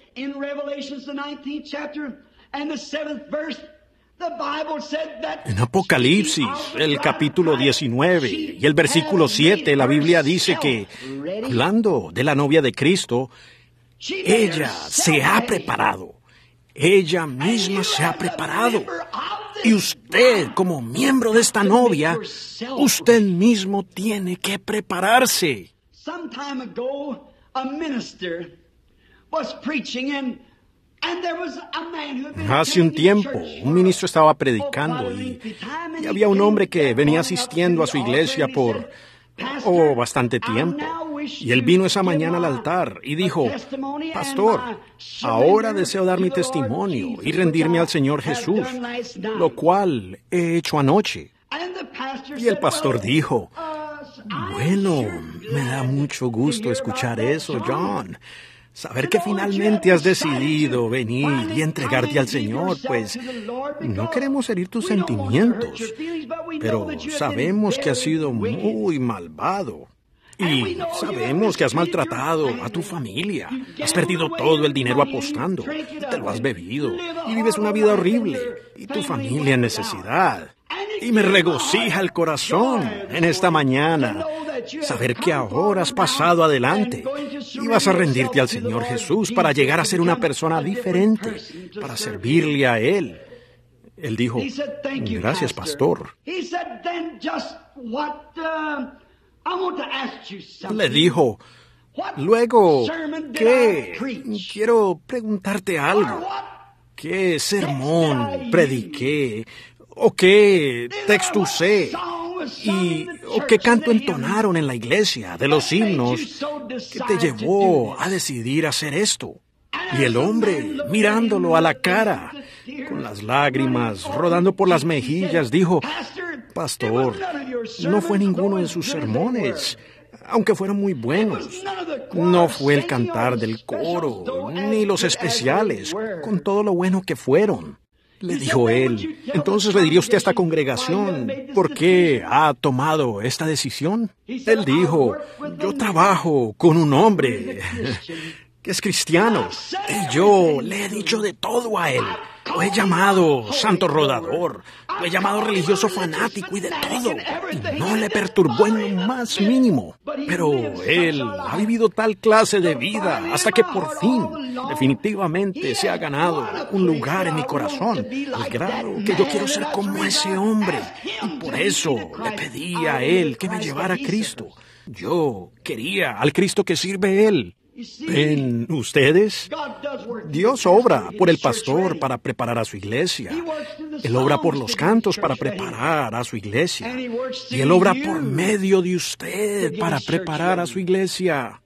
En Apocalipsis, el capítulo 19 y el versículo 7, la Biblia dice que, hablando de la novia de Cristo, ella se ha preparado. Ella misma se ha preparado. Y usted, como miembro de esta novia, usted mismo tiene que prepararse. Some time ago, a minister was preaching and there was a man who had been Hace un tiempo, un ministro estaba predicando y había un hombre que venía asistiendo a su iglesia por bastante tiempo. Y él vino esa mañana al altar y dijo, Pastor, ahora deseo dar mi testimonio y rendirme al Señor Jesús, lo cual he hecho anoche. Y el pastor dijo, bueno, me da mucho gusto escuchar eso, John. Saber que finalmente has decidido venir y entregarte al Señor, pues no queremos herir tus sentimientos, pero sabemos que has sido muy malvado. Y sabemos que has maltratado a tu familia, has perdido todo el dinero apostando, te lo has bebido y vives una vida horrible y tu familia en necesidad. Y me regocija el corazón en esta mañana saber que ahora has pasado adelante y vas a rendirte al Señor Jesús para llegar a ser una persona diferente, para servirle a Él. Él dijo, gracias, pastor. Le dijo, luego, ¿qué? Quiero preguntarte algo. ¿Qué sermón prediqué? ¿O qué texto usé? ¿O qué canto entonaron en la iglesia de los himnos que te llevó a decidir hacer esto? Y el hombre, mirándolo a la cara, con las lágrimas rodando por las mejillas, dijo, pastor, no fue ninguno de sus sermones, aunque fueron muy buenos. No fue el cantar del coro, ni los especiales, con todo lo bueno que fueron. Le dijo él, entonces le diría usted a esta congregación, ¿por qué ha tomado esta decisión? Él dijo, yo trabajo con un hombre que es cristiano, y yo le he dicho de todo a él. Lo he llamado santo rodador, lo he llamado religioso fanático y de todo, y no le perturbó en lo más mínimo. Pero él ha vivido tal clase de vida hasta que por fin, definitivamente, se ha ganado un lugar en mi corazón, al grado que yo quiero ser como ese hombre. Y por eso le pedí a él que me llevara a Cristo. Yo quería al Cristo que sirve él. ¿Ven ustedes? Dios obra por el pastor para preparar a su iglesia. Él obra por los cantos para preparar a su iglesia. Y Él obra por medio de usted para preparar a su iglesia.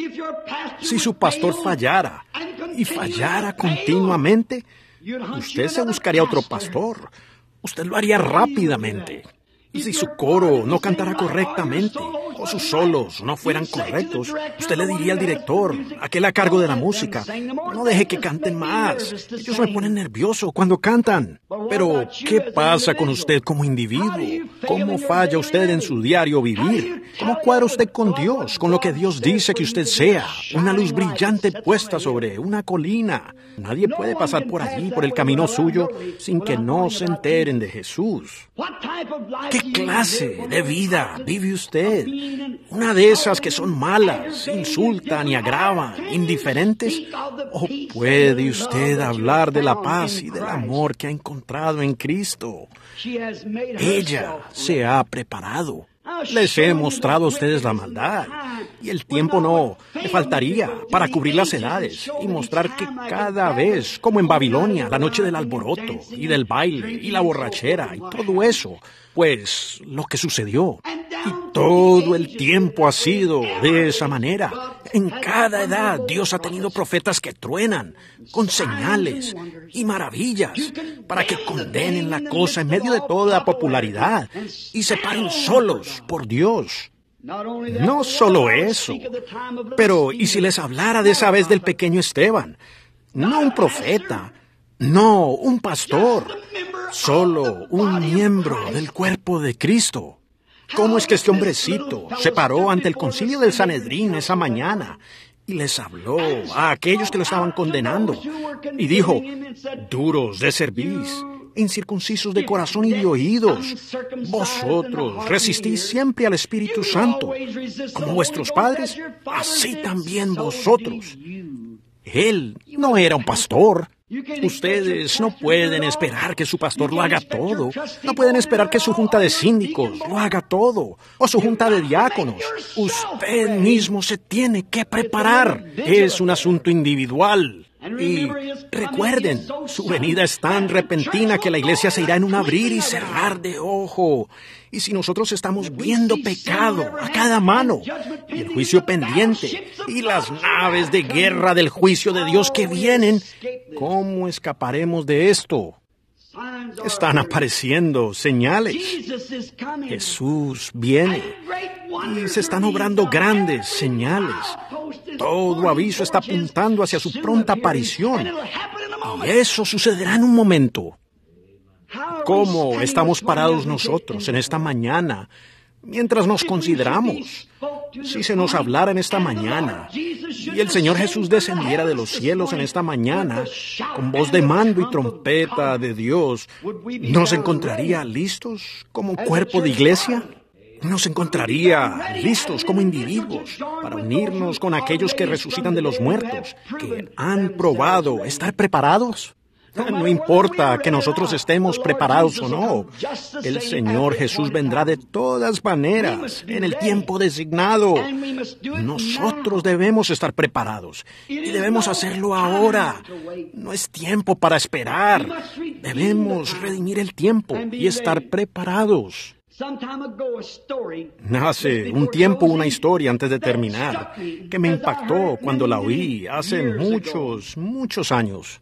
Si su pastor fallara y fallara continuamente, usted se buscaría otro pastor. Usted lo haría rápidamente. Y si su coro no cantara correctamente, o sus solos no fueran correctos, usted le diría al director, aquel a cargo de la música, no deje que canten más. Ellos me ponen nervioso cuando cantan. Pero, ¿qué pasa con usted como individuo? ¿Cómo falla usted en su diario vivir? ¿Cómo cuadra usted con Dios, con lo que Dios dice que usted sea? Una luz brillante puesta sobre una colina. Nadie puede pasar por allí, por el camino suyo, sin que no se enteren de Jesús. ¿Qué clase de vida vive usted? ¿Una de esas que son malas, insultan y agravan, indiferentes? ¿O puede usted hablar de la paz y del amor que ha encontrado en Cristo? Ella se ha preparado. Les he mostrado a ustedes la maldad, y el tiempo no le faltaría para cubrir las edades y mostrar que cada vez, como en Babilonia, la noche del alboroto y del baile y la borrachera y todo eso, pues lo que sucedió. Y todo el tiempo ha sido de esa manera. En cada edad Dios ha tenido profetas que truenan, con señales y maravillas, para que condenen la cosa en medio de toda popularidad y se paren solos por Dios. No solo eso, pero ¿y si les hablara de esa vez del pequeño Esteban? No un profeta, no un pastor, solo un miembro del cuerpo de Cristo. ¿Cómo es que este hombrecito se paró ante el concilio del Sanedrín esa mañana y les habló a aquellos que lo estaban condenando y dijo, duros de cerviz, incircuncisos de corazón y de oídos, vosotros resistís siempre al Espíritu Santo, como vuestros padres, así también vosotros? Él no era un pastor. Ustedes no pueden esperar que su pastor lo haga todo. No pueden esperar que su junta de síndicos lo haga todo. O su junta de diáconos. Usted mismo se tiene que preparar. Es un asunto individual. Y recuerden, su venida es tan repentina que la iglesia se irá en un abrir y cerrar de ojo. Y si nosotros estamos viendo pecado a cada mano, y el juicio pendiente, y las naves de guerra del juicio de Dios que vienen, ¿cómo escaparemos de esto? Están apareciendo señales. Jesús viene y se están obrando grandes señales. Todo aviso está apuntando hacia su pronta aparición. Y eso sucederá en un momento. ¿Cómo estamos parados nosotros en esta mañana mientras nos consideramos? si se nos hablara en esta mañana y el Señor Jesús descendiera de los cielos en esta mañana con voz de mando y trompeta de Dios, ¿nos encontraría listos como cuerpo de iglesia? ¿Nos encontraría listos como individuos para unirnos con aquellos que resucitan de los muertos, que han probado estar preparados? No importa que nosotros estemos preparados o no, el Señor Jesús vendrá de todas maneras en el tiempo designado. Nosotros debemos estar preparados y debemos hacerlo ahora. No es tiempo para esperar. Debemos redimir el tiempo y estar preparados. Hace un tiempo una historia antes de terminar que me impactó cuando la oí hace muchos años.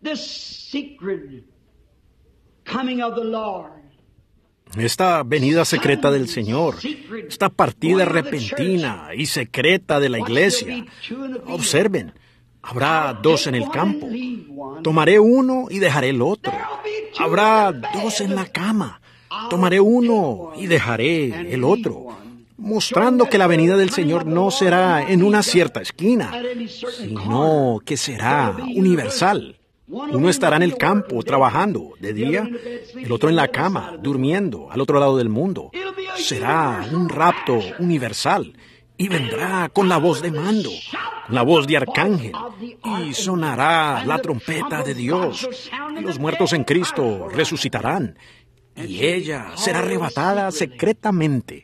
Esta venida secreta del Señor, esta partida repentina y secreta de la iglesia. Observen, habrá dos en el campo. Tomaré uno y dejaré el otro. Habrá dos en la cama. Tomaré uno y dejaré el otro. Mostrando que la venida del Señor no será en una cierta esquina, sino que será universal. Uno estará en el campo trabajando de día, el otro en la cama, durmiendo al otro lado del mundo. Será un rapto universal y vendrá con la voz de mando, con la voz de arcángel, y sonará la trompeta de Dios. Y los muertos en Cristo resucitarán y ella será arrebatada secretamente.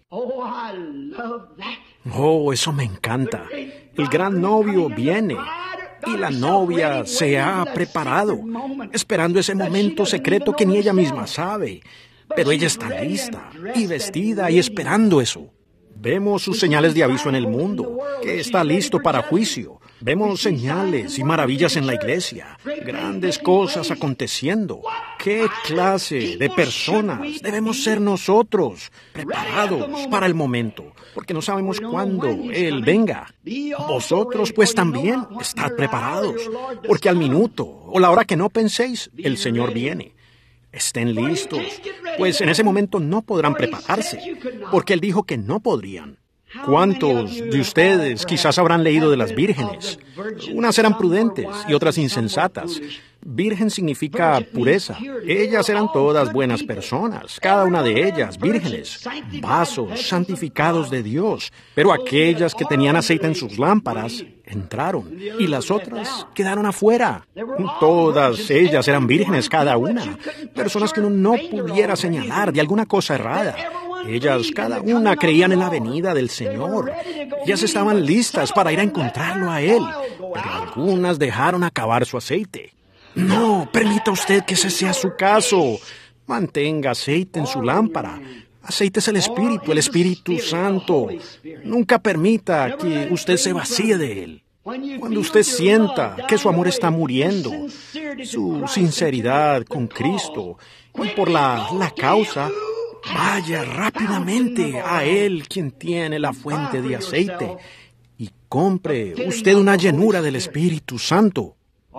Oh, eso me encanta. El gran novio viene. Y la novia se ha preparado, esperando ese momento secreto que ni ella misma sabe. Pero ella está lista y vestida y esperando eso. Vemos sus señales de aviso en el mundo, que está listo para juicio. Vemos señales y maravillas en la iglesia, grandes cosas aconteciendo. ¿Qué clase de personas debemos ser nosotros, preparados para el momento? Porque no sabemos cuándo Él venga. Vosotros pues también estad preparados, porque al minuto o la hora que no penséis, el Señor viene. Estén listos, pues en ese momento no podrán prepararse, porque Él dijo que no podrían. ¿Cuántos de ustedes quizás habrán leído de las vírgenes? Unas eran prudentes y otras insensatas. Virgen significa pureza. Ellas eran todas buenas personas, cada una de ellas vírgenes, vasos santificados de Dios. Pero aquellas que tenían aceite en sus lámparas entraron y las otras quedaron afuera. Todas ellas eran vírgenes, cada una, personas que uno no pudiera señalar de alguna cosa errada. Ellas, cada una, creían en la venida del Señor. Ellas estaban listas para ir a encontrarlo a Él, pero algunas dejaron acabar su aceite. No, permita usted que ese sea su caso. Mantenga aceite en su lámpara. Aceite es el Espíritu Santo. Nunca permita que usted se vacíe de Él. Cuando usted sienta que su amor está muriendo, su sinceridad con Cristo y por la causa, vaya rápidamente a Él, quien tiene la fuente de aceite, y compre usted una llenura del Espíritu Santo.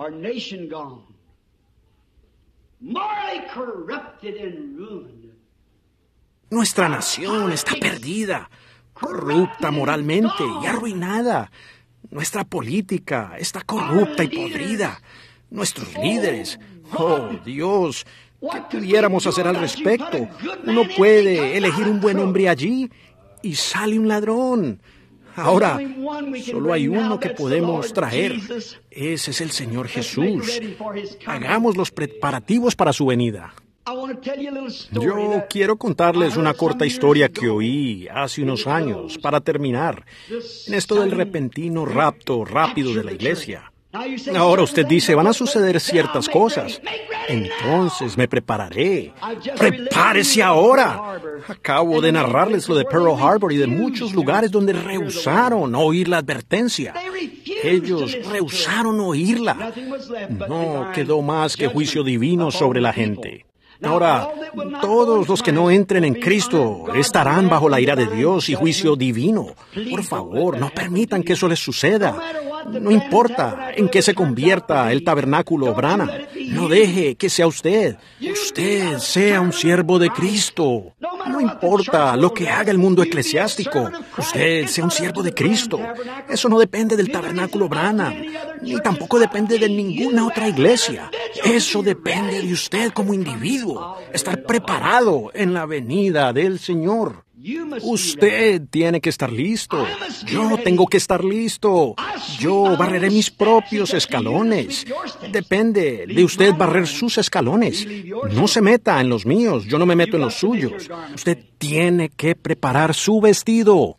Nuestra nación está perdida, corrupta moralmente y arruinada. Nuestra política está corrupta y podrida. Nuestros líderes, oh Dios, ¿qué pudiéramos hacer al respecto? Uno puede elegir un buen hombre allí y sale un ladrón. Ahora, solo hay uno que podemos traer. Ese es el Señor Jesús. Hagamos los preparativos para su venida. Yo quiero contarles una corta historia que oí hace unos años para terminar en esto del repentino rapto rápido de la iglesia. Ahora usted dice, van a suceder ciertas cosas. Entonces me prepararé. ¡Prepárese ahora! Acabo de narrarles lo de Pearl Harbor y de muchos lugares donde rehusaron oír la advertencia. Ellos rehusaron oírla. No quedó más que juicio divino sobre la gente. Ahora, todos los que no entren en Cristo estarán bajo la ira de Dios y juicio divino. Por favor, no permitan que eso les suceda. No importa en qué se convierta el tabernáculo Branham. No deje que sea usted. Usted sea un siervo de Cristo. No importa lo que haga el mundo eclesiástico. Usted sea un siervo de Cristo. Eso no depende del tabernáculo Branham, ni tampoco depende de ninguna otra iglesia. Eso depende de usted como individuo. Estar preparado en la venida del Señor. Usted tiene que estar listo. Yo tengo que estar listo. Yo barreré mis propios escalones. Depende de usted barrer sus escalones. No se meta en los míos. Yo no me meto en los suyos. Usted tiene que preparar su vestido.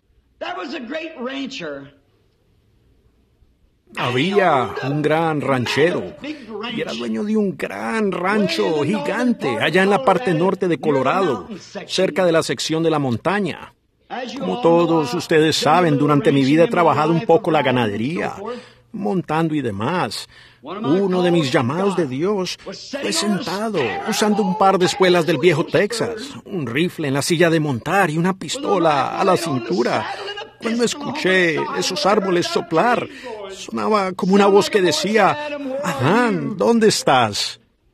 Había un gran ranchero y era dueño de un gran rancho gigante allá en la parte norte de Colorado, cerca de la sección de la montaña. Como todos ustedes saben, durante mi vida he trabajado un poco la ganadería, montando y demás. Uno de mis llamados de Dios fue sentado, usando un par de espuelas del viejo Texas, un rifle en la silla de montar y una pistola a la cintura. Cuando escuché esos árboles soplar, sonaba como una voz que decía, Adán, ¿dónde estás?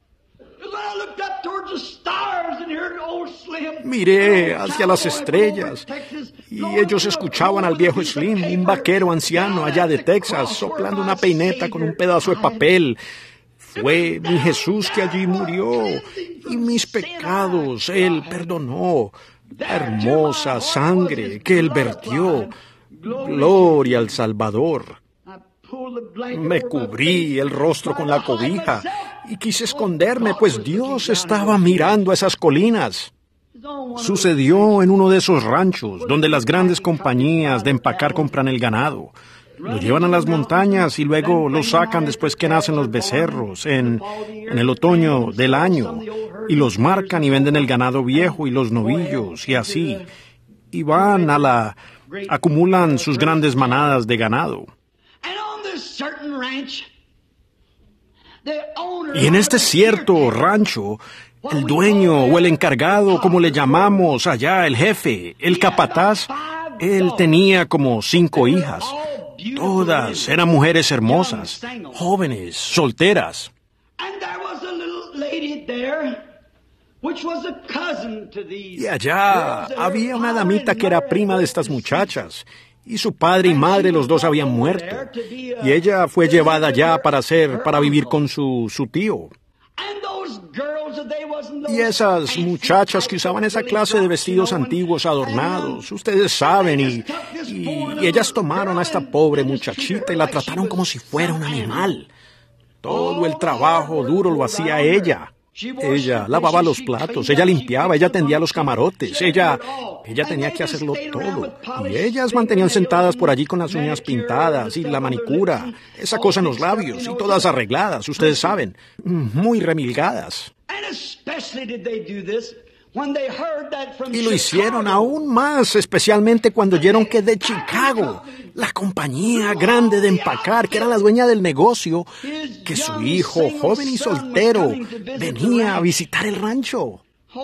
Miré hacia las estrellas y ellos escuchaban al viejo Slim, un vaquero anciano allá de Texas, soplando una peineta con un pedazo de papel. Fue mi Jesús que allí murió y mis pecados Él perdonó. La hermosa sangre que Él vertió. Gloria al Salvador. Me cubrí el rostro con la cobija y quise esconderme, pues Dios estaba mirando a esas colinas. Sucedió en uno de esos ranchos donde las grandes compañías de empacar compran el ganado. Lo llevan a las montañas y luego lo sacan después que nacen los becerros en el otoño del año. Y los marcan y venden el ganado viejo y los novillos y así. Y van acumulan sus grandes manadas de ganado. Y en este cierto rancho, el dueño o el encargado, como le llamamos allá, el jefe, el capataz, él tenía como 5 hijas. Todas eran mujeres hermosas, jóvenes, solteras. Y allá había una damita que era prima de estas muchachas, y su padre y madre los dos habían muerto, y ella fue llevada allá para vivir con su tío. Y esas muchachas que usaban esa clase de vestidos antiguos adornados, ustedes saben, y ellas tomaron a esta pobre muchachita y la trataron como si fuera un animal. Todo el trabajo duro lo hacía ella. Ella lavaba los platos, ella limpiaba, ella tendía los camarotes, ella tenía que hacerlo todo. Y ellas mantenían sentadas por allí con las uñas pintadas y la manicura, esa cosa en los labios, y todas arregladas, ustedes saben, muy remilgadas. Y lo hicieron aún más, especialmente cuando oyeron que de Chicago, la compañía grande de empacar, que era la dueña del negocio, que su hijo, joven y soltero, venía a visitar el rancho.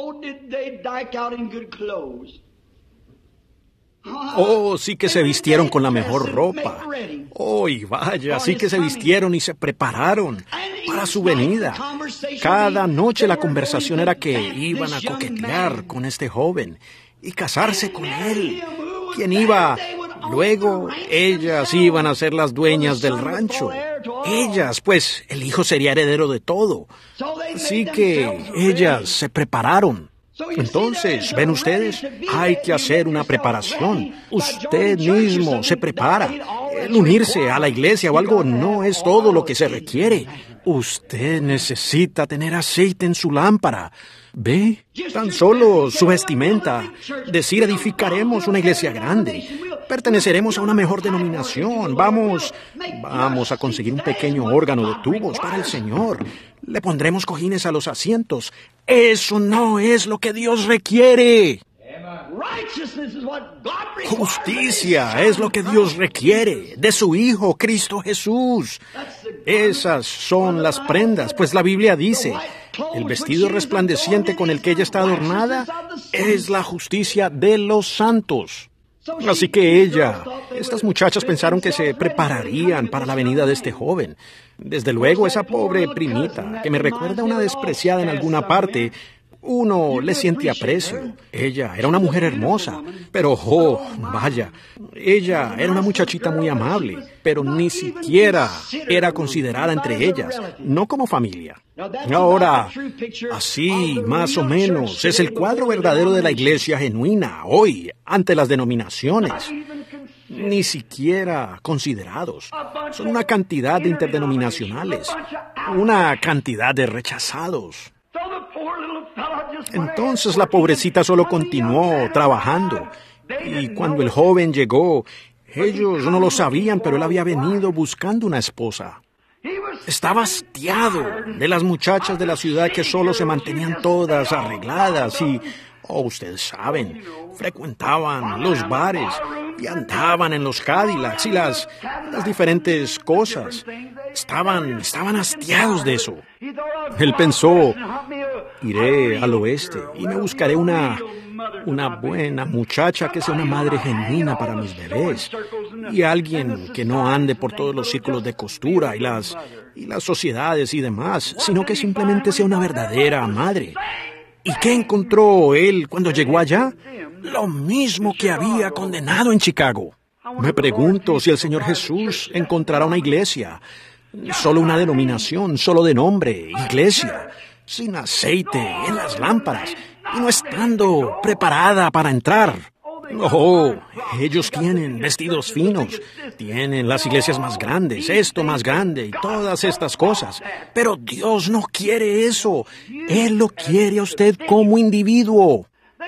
Oh, sí que se vistieron con la mejor ropa. Oh, y vaya, sí que se vistieron y se prepararon para su venida. Cada noche la conversación era que iban a coquetear con este joven y casarse con él. ¿Quién iba? Luego, ellas iban a ser las dueñas del rancho. Ellas, pues, el hijo sería heredero de todo. Así que ellas se prepararon. Entonces, ¿ven ustedes? Hay que hacer una preparación. Usted mismo se prepara. El unirse a la iglesia o algo no es todo lo que se requiere. Usted necesita tener aceite en su lámpara. ¿Ve? Tan solo su vestimenta. Decir, edificaremos una iglesia grande. Perteneceremos a una mejor denominación. Vamos a conseguir un pequeño órgano de tubos para el Señor. Le pondremos cojines a los asientos. Eso no es lo que Dios requiere. Justicia es lo que Dios requiere de su Hijo, Cristo Jesús. Esas son las prendas, pues la Biblia dice, el vestido resplandeciente con el que ella está adornada es la justicia de los santos. Así que estas muchachas pensaron que se prepararían para la venida de este joven. Desde luego, esa pobre primita, que me recuerda a una despreciada en alguna parte, uno le siente aprecio. Ella era una mujer hermosa, pero, vaya, ella era una muchachita muy amable, pero ni siquiera era considerada entre ellas, no como familia. Ahora, así, más o menos, es el cuadro verdadero de la iglesia genuina hoy, ante las denominaciones. Ni siquiera considerados. Son una cantidad de interdenominacionales, una cantidad de rechazados. Entonces la pobrecita solo continuó trabajando. Y cuando el joven llegó, ellos no lo sabían, pero él había venido buscando una esposa. Estaba hastiado de las muchachas de la ciudad que solo se mantenían todas arregladas y, ustedes saben, frecuentaban los bares y andaban en los Cadillacs y las diferentes cosas. Estaban hastiados de eso. Él pensó, iré al oeste y me buscaré una buena muchacha que sea una madre genuina para mis bebés y alguien que no ande por todos los círculos de costura y las sociedades y demás, sino que simplemente sea una verdadera madre. ¿Y qué encontró él cuando llegó allá? Lo mismo que había condenado en Chicago. Me pregunto si el Señor Jesús encontrará una iglesia, solo una denominación, solo de nombre, iglesia, sin aceite en las lámparas y no estando preparada para entrar. Ellos tienen vestidos finos, tienen las iglesias más grandes, esto más grande y todas estas cosas. Pero Dios no quiere eso. Él lo quiere a usted como individuo.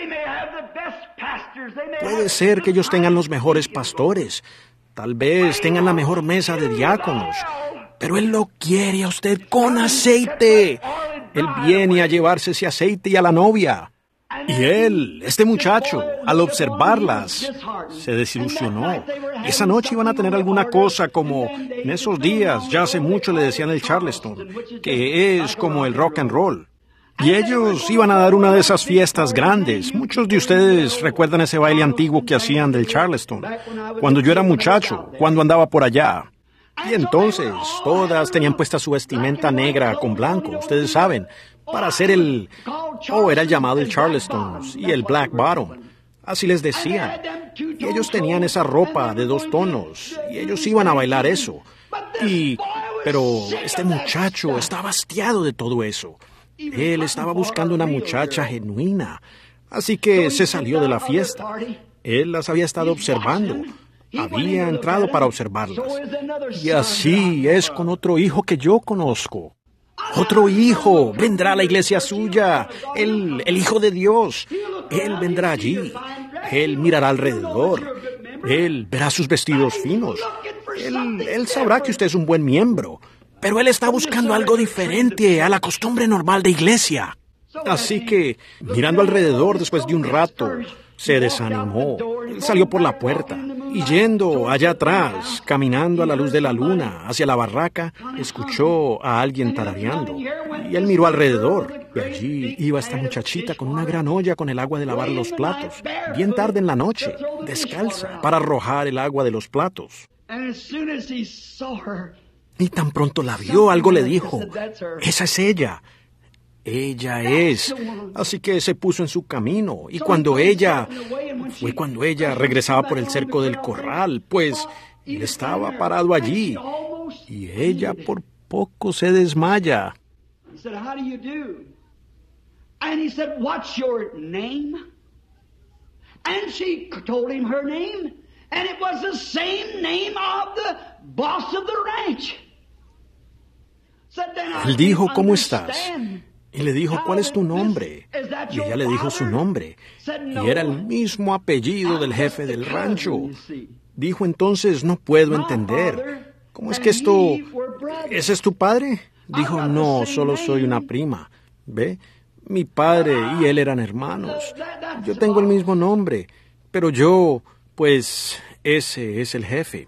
Puede ser que ellos tengan los mejores pastores, tal vez tengan la mejor mesa de diáconos, pero Él lo quiere a usted con aceite. Él viene a llevarse ese aceite y a la novia. Y este muchacho, al observarlas, se desilusionó. Esa noche iban a tener alguna cosa como, en esos días, ya hace mucho le decían el Charleston, que es como el rock and roll. Y ellos iban a dar una de esas fiestas grandes. Muchos de ustedes recuerdan ese baile antiguo que hacían del Charleston, cuando yo era muchacho, cuando andaba por allá. Y entonces, todas tenían puesta su vestimenta negra con blanco, ustedes saben, para hacer era el llamado el Charleston y el Black Bottom. Así les decían. Y ellos tenían esa ropa de 2 tonos, y ellos iban a bailar eso. Pero este muchacho estaba hastiado de todo eso. Él estaba buscando una muchacha genuina. Así que se salió de la fiesta. Él las había estado observando. Había entrado para observarlas. Y así es con otro hijo que yo conozco. Otro hijo vendrá a la iglesia suya, el Hijo de Dios. Él vendrá allí. Él mirará alrededor. Él verá sus vestidos finos. Él sabrá que usted es un buen miembro. Pero él está buscando algo diferente a la costumbre normal de iglesia. Así que, mirando alrededor después de un rato, se desanimó. Él salió por la puerta y yendo allá atrás, caminando a la luz de la luna hacia la barraca, escuchó a alguien tarareando. Y él miró alrededor. Y allí iba esta muchachita con una gran olla con el agua de lavar los platos, bien tarde en la noche, descalza, para arrojar el agua de los platos. Y tan pronto la vio, algo le dijo, esa es ella. Ella es. Así que se puso en su camino. Y cuando ella regresaba por el cerco del corral, pues él estaba parado allí. Y ella por poco se desmaya. And he said, "What's your name?" And she told him her name. And it was the same name of the boss of the ranch. Él dijo, ¿cómo estás? Y le dijo, ¿cuál es tu nombre? Y ella le dijo su nombre. Y era el mismo apellido del jefe del rancho. Dijo entonces, no puedo entender. ¿Cómo es que ese es tu padre? Dijo, no, solo soy una prima. ¿Ve? Mi padre y él eran hermanos. Yo tengo el mismo nombre, pero yo, pues, ese es el jefe.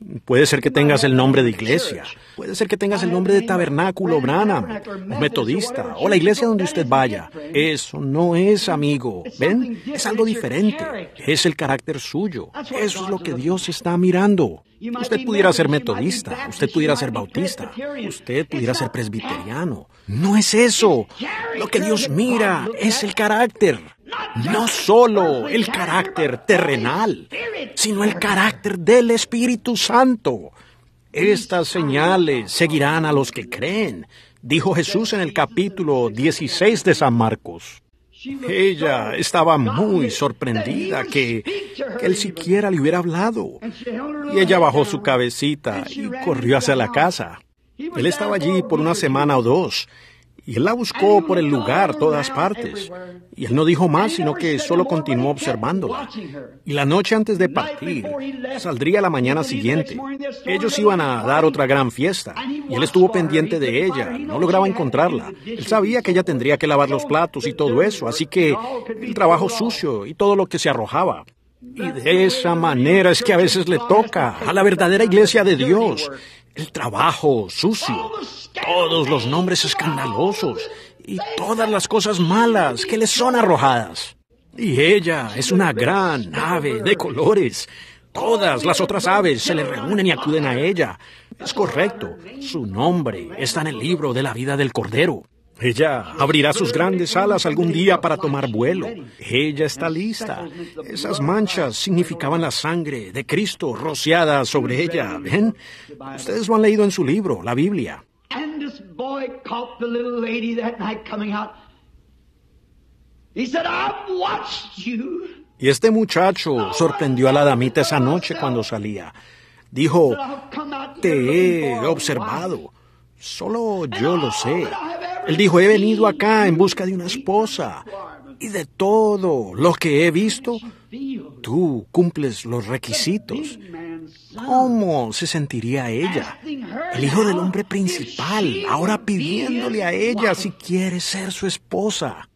Puede ser que tengas el nombre de iglesia, puede ser que tengas el nombre de tabernáculo, Branham, o metodista, o la iglesia donde usted vaya. Eso no es, amigo. ¿Ven? Es algo diferente. Es el carácter suyo. Eso es lo que Dios está mirando. Usted pudiera ser metodista, usted pudiera ser bautista, usted pudiera ser presbiteriano. No es eso. Lo que Dios mira es el carácter. No solo el carácter terrenal, sino el carácter del Espíritu Santo. Estas señales seguirán a los que creen, dijo Jesús en el capítulo 16 de San Marcos. Ella estaba muy sorprendida que él siquiera le hubiera hablado. Y ella bajó su cabecita y corrió hacia la casa. Él estaba allí por una semana o dos. Y él la buscó por el lugar, todas partes. Y él no dijo más, sino que solo continuó observándola. Y la noche antes de partir, saldría la mañana siguiente. Ellos iban a dar otra gran fiesta. Y él estuvo pendiente de ella. No lograba encontrarla. Él sabía que ella tendría que lavar los platos y todo eso. Así que el trabajo sucio y todo lo que se arrojaba. Y de esa manera es que a veces le toca a la verdadera iglesia de Dios. El trabajo sucio, todos los nombres escandalosos y todas las cosas malas que les son arrojadas. Y ella es una gran ave de colores. Todas las otras aves se le reúnen y acuden a ella. Es correcto, su nombre está en el libro de la vida del Cordero. Ella abrirá sus grandes alas algún día para tomar vuelo. Ella está lista. Esas manchas significaban la sangre de Cristo rociada sobre ella. ¿Ven? Ustedes lo han leído en su libro, la Biblia. Y este muchacho sorprendió a la damita esa noche cuando salía. Dijo, te he observado. Solo yo lo sé. Él dijo, he venido acá en busca de una esposa. Y de todo lo que he visto, tú cumples los requisitos. ¿Cómo se sentiría ella? El hijo del hombre principal, ahora pidiéndole a ella si quiere ser su esposa.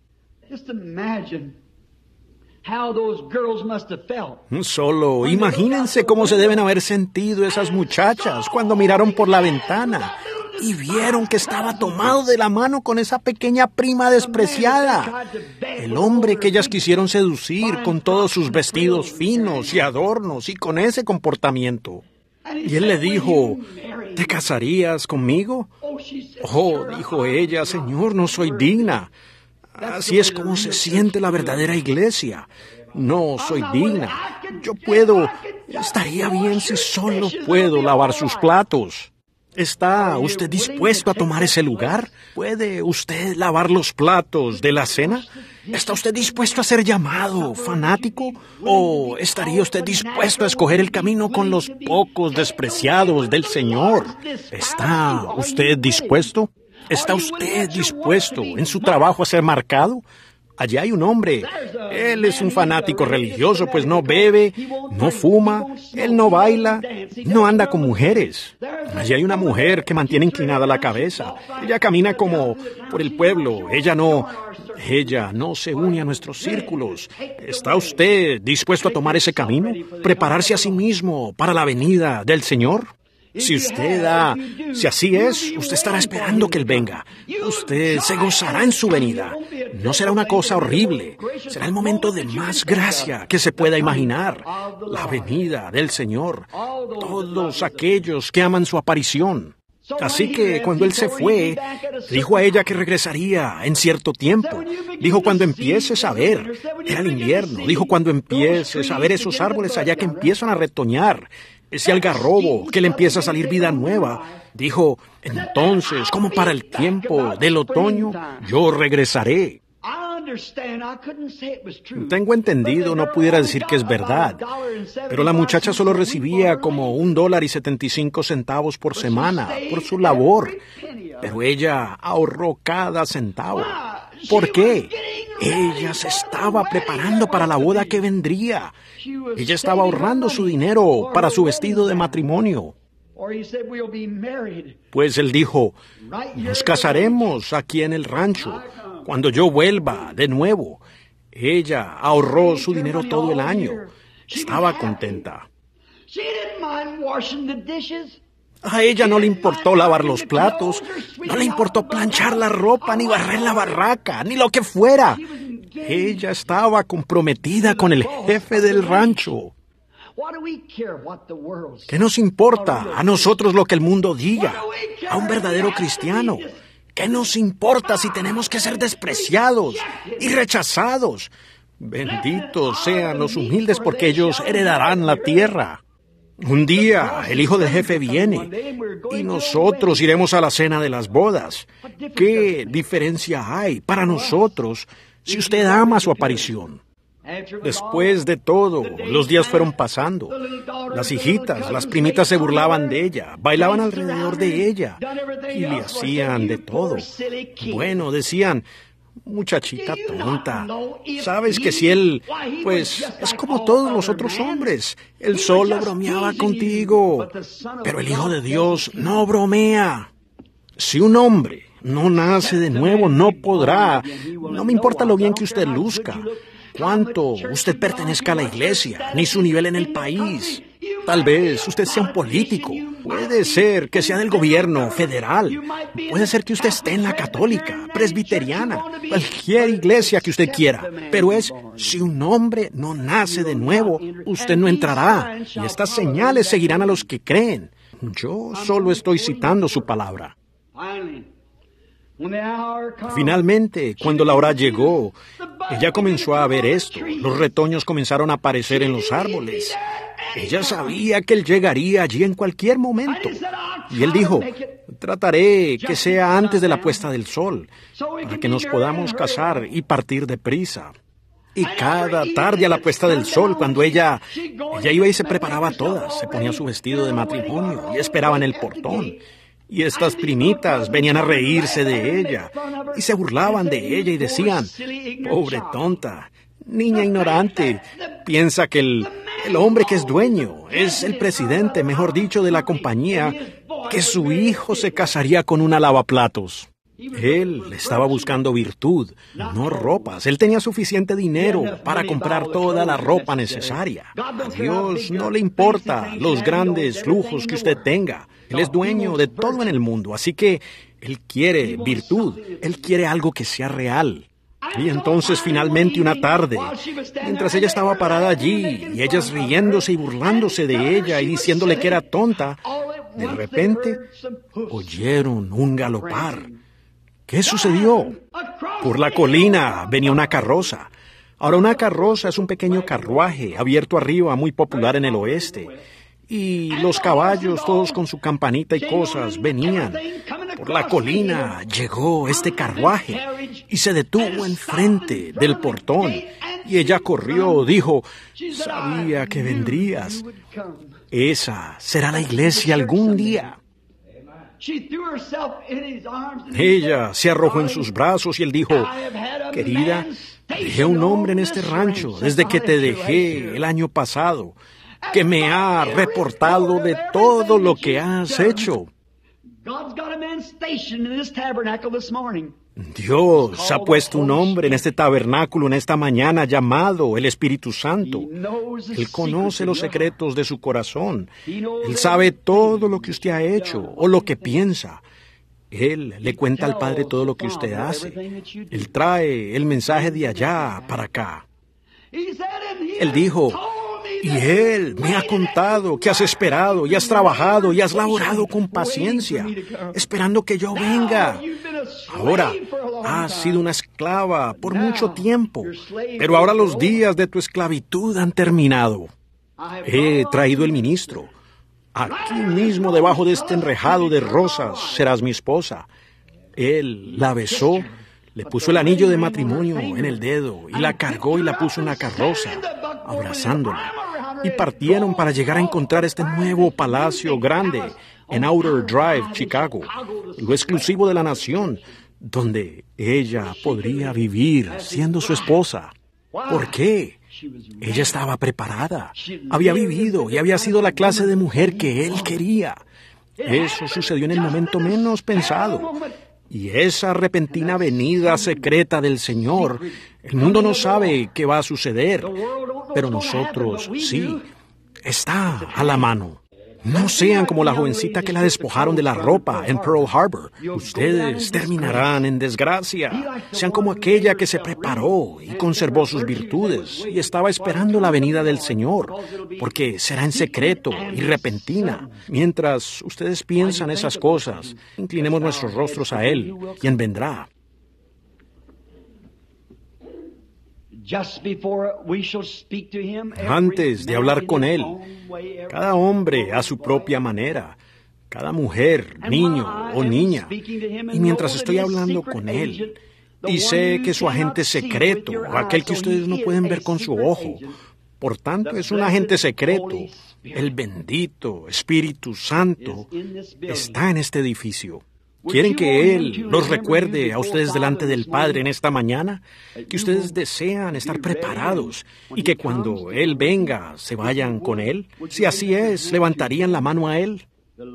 Solo imagínense cómo se deben haber sentido esas muchachas cuando miraron por la ventana y vieron que estaba tomado de la mano con esa pequeña prima despreciada. El hombre que ellas quisieron seducir con todos sus vestidos finos y adornos y con ese comportamiento. Y él le dijo, ¿te casarías conmigo? Oh, dijo ella, Señor, no soy digna. Así es como se siente la verdadera iglesia. No soy digna. Estaría bien si solo puedo lavar sus platos. ¿Está usted dispuesto a tomar ese lugar? ¿Puede usted lavar los platos de la cena? ¿Está usted dispuesto a ser llamado fanático? ¿O estaría usted dispuesto a escoger el camino con los pocos despreciados del Señor? ¿Está usted dispuesto? ¿Está usted dispuesto en su trabajo a ser marcado? Allí hay un hombre. Él es un fanático religioso, pues no bebe, no fuma, él no baila, no anda con mujeres. Allí hay una mujer que mantiene inclinada la cabeza. Ella camina como por el pueblo. Ella no se une a nuestros círculos. ¿Está usted dispuesto a tomar ese camino? ¿Prepararse a sí mismo para la venida del Señor? Si así es, usted estará esperando que Él venga. Usted se gozará en su venida. No será una cosa horrible. Será el momento de más gracia que se pueda imaginar. La venida del Señor. Todos aquellos que aman su aparición. Así que cuando Él se fue, dijo a ella que regresaría en cierto tiempo. Dijo cuando empieces a ver, era el invierno. Dijo cuando empieces a ver esos árboles allá que empiezan a retoñar. Ese algarrobo que le empieza a salir vida nueva. Dijo, entonces, como para el tiempo del otoño, yo regresaré. Tengo entendido, no pudiera decir que es verdad, pero la muchacha solo recibía como $1.75 por semana por su labor, pero ella ahorró cada centavo. ¿Por qué? Ella se estaba preparando para la boda que vendría. Ella estaba ahorrando su dinero para su vestido de matrimonio. Pues él dijo, nos casaremos aquí en el rancho, cuando yo vuelva de nuevo. Ella ahorró su dinero todo el año. Estaba contenta. She didn't mind washing the dishes. A ella no le importó lavar los platos, no le importó planchar la ropa, ni barrer la barraca, ni lo que fuera. Ella estaba comprometida con el jefe del rancho. ¿Qué nos importa a nosotros lo que el mundo diga? A un verdadero cristiano. ¿Qué nos importa si tenemos que ser despreciados y rechazados? Benditos sean los humildes porque ellos heredarán la tierra. Un día el hijo del jefe viene y nosotros iremos a la cena de las bodas. ¿Qué diferencia hay para nosotros si usted ama su aparición? Después de todo, los días fueron pasando. Las hijitas, las primitas se burlaban de ella, bailaban alrededor de ella y le hacían de todo. Bueno, decían, muchachita tonta, sabes que si él, pues, es como todos los otros hombres, él solo bromeaba contigo, pero el Hijo de Dios no bromea. Si un hombre no nace de nuevo, no podrá, no me importa lo bien que usted luzca, cuánto usted pertenezca a la iglesia, ni su nivel en el país. Tal vez usted sea un político, puede ser que sea del gobierno federal, puede ser que usted esté en la católica, presbiteriana, cualquier iglesia que usted quiera, pero si un hombre no nace de nuevo, usted no entrará, y estas señales seguirán a los que creen. Yo solo estoy citando su palabra. Finalmente, cuando la hora llegó, ella comenzó a ver esto. Los retoños comenzaron a aparecer en los árboles. Ella sabía que él llegaría allí en cualquier momento. Y él dijo, trataré que sea antes de la puesta del sol, para que nos podamos casar y partir deprisa. Y cada tarde a la puesta del sol, cuando ella iba y se preparaba toda, se ponía su vestido de matrimonio y esperaba en el portón. Y estas primitas venían a reírse de ella y se burlaban de ella y decían, pobre tonta, niña ignorante, piensa que el hombre que es dueño, es el presidente, mejor dicho, de la compañía, que su hijo se casaría con una lavaplatos. Él estaba buscando virtud, no ropas. Él tenía suficiente dinero para comprar toda la ropa necesaria. A Dios no le importa los grandes lujos que usted tenga. Él es dueño de todo en el mundo, así que Él quiere virtud. Él quiere algo que sea real. Y entonces finalmente una tarde, mientras ella estaba parada allí, y ellas riéndose y burlándose de ella y diciéndole que era tonta, de repente oyeron un galopar. ¿Qué sucedió? Por la colina venía una carroza. Ahora, una carroza es un pequeño carruaje abierto arriba, muy popular en el oeste. Y los caballos, todos con su campanita y cosas, venían. Por la colina llegó este carruaje y se detuvo enfrente del portón. Y ella corrió, dijo, sabía que vendrías. Esa será la iglesia algún día. Ella se arrojó en sus brazos y él dijo, querida, dejé un hombre en este rancho desde que te dejé el año pasado, que me ha reportado de todo lo que has hecho. Dios ha puesto un hombre en este tabernáculo en esta mañana llamado el Espíritu Santo. Él conoce los secretos de su corazón. Él sabe todo lo que usted ha hecho o lo que piensa. Él le cuenta al Padre todo lo que usted hace. Él trae el mensaje de allá para acá. Él dijo, y Él me ha contado que has esperado y has trabajado y has laborado con paciencia, esperando que yo venga. Ahora, has sido una esclava por mucho tiempo, pero ahora los días de tu esclavitud han terminado. He traído el ministro. Aquí mismo, debajo de este enrejado de rosas, serás mi esposa. Él la besó, le puso el anillo de matrimonio en el dedo y la cargó y la puso en una carroza, abrazándola. Y partieron para llegar a encontrar este nuevo palacio grande en Outer Drive, Chicago, lo exclusivo de la nación, donde ella podría vivir siendo su esposa. ¿Por qué? Ella estaba preparada, había vivido y había sido la clase de mujer que él quería. Eso sucedió en el momento menos pensado. Y esa repentina venida secreta del Señor, el mundo no sabe qué va a suceder, pero nosotros sí. está a la mano. No sean como la jovencita que la despojaron de la ropa en Pearl Harbor. Ustedes terminarán en desgracia. Sean como aquella que se preparó y conservó sus virtudes y estaba esperando la venida del Señor, porque será en secreto y repentina. Mientras ustedes piensan esas cosas, inclinemos nuestros rostros a Él, quien vendrá. Antes de hablar con Él, cada hombre a su propia manera, cada mujer, niño o niña, y mientras estoy hablando con Él, y sé que su agente secreto, aquel que ustedes no pueden ver con su ojo, por tanto es un agente secreto, el bendito Espíritu Santo, está en este edificio. ¿Quieren que Él los recuerde a ustedes delante del Padre en esta mañana? Que ustedes desean estar preparados y que cuando Él venga se vayan con Él. Si así es, ¿levantarían la mano a Él?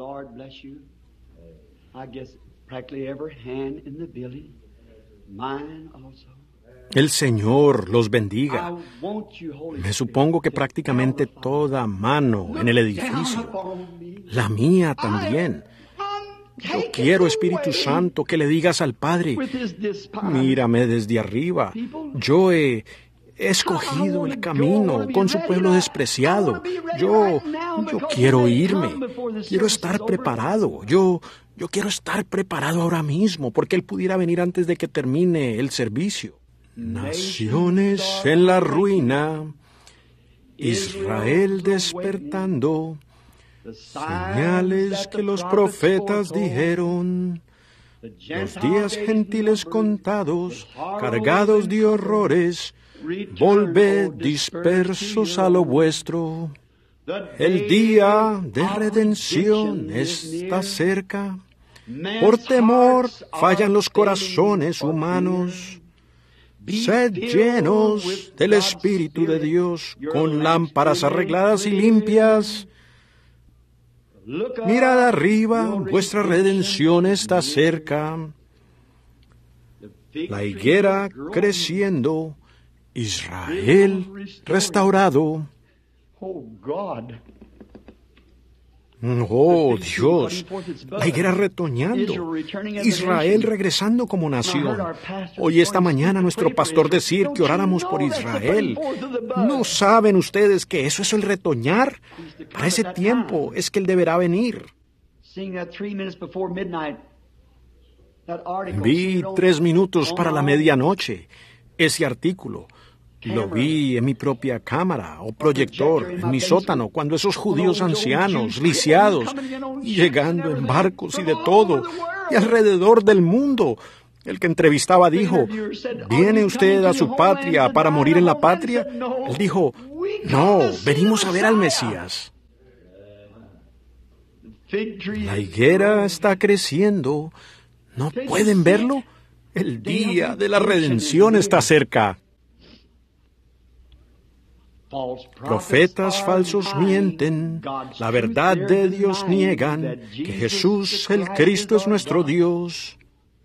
El Señor los bendiga. Me supongo que prácticamente toda mano en el edificio. La mía también. Yo quiero, Espíritu Santo, que le digas al Padre, mírame desde arriba. Yo he escogido el camino con su pueblo despreciado. Yo quiero irme. Quiero estar preparado. Yo quiero estar preparado ahora mismo, porque Él pudiera venir antes de que termine el servicio. Naciones en la ruina, Israel despertando. Señales que los profetas dijeron, los días gentiles contados, cargados de horrores, volved dispersos a lo vuestro. El día de redención está cerca. Por temor fallan los corazones humanos. Sed llenos del Espíritu de Dios, con lámparas arregladas y limpias. Mirad arriba, vuestra redención está cerca. La higuera creciendo, Israel restaurado. Oh, Dios, la higuera retoñando, Israel regresando como nación. Hoy esta mañana nuestro pastor decir que oráramos por Israel. ¿No saben ustedes que eso es el retoñar? Para ese tiempo es que Él deberá venir. Vi 3 minutos para la medianoche, ese artículo. Lo vi en mi propia cámara o proyector, en mi sótano, cuando esos judíos ancianos, lisiados, llegando en barcos y de todo, y alrededor del mundo. El que entrevistaba dijo, ¿viene usted a su patria para morir en la patria? Él dijo, no, venimos a ver al Mesías. La higuera está creciendo. ¿No pueden verlo? El día de la redención está cerca. Profetas falsos mienten, la verdad de Dios niegan, que Jesús el Cristo es nuestro Dios.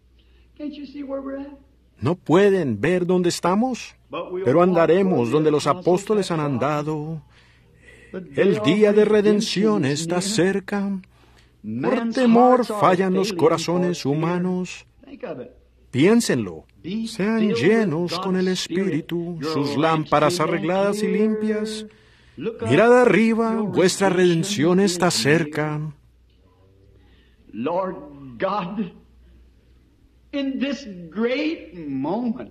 ¿No pueden ver dónde estamos? Pero andaremos donde los apóstoles han andado. El día de redención está cerca. Por temor fallan los corazones humanos. Piénsenlo. Sean llenos con el Espíritu, sus lámparas arregladas y limpias. Mirad arriba, vuestra redención está cerca. Lord God, in this great moment,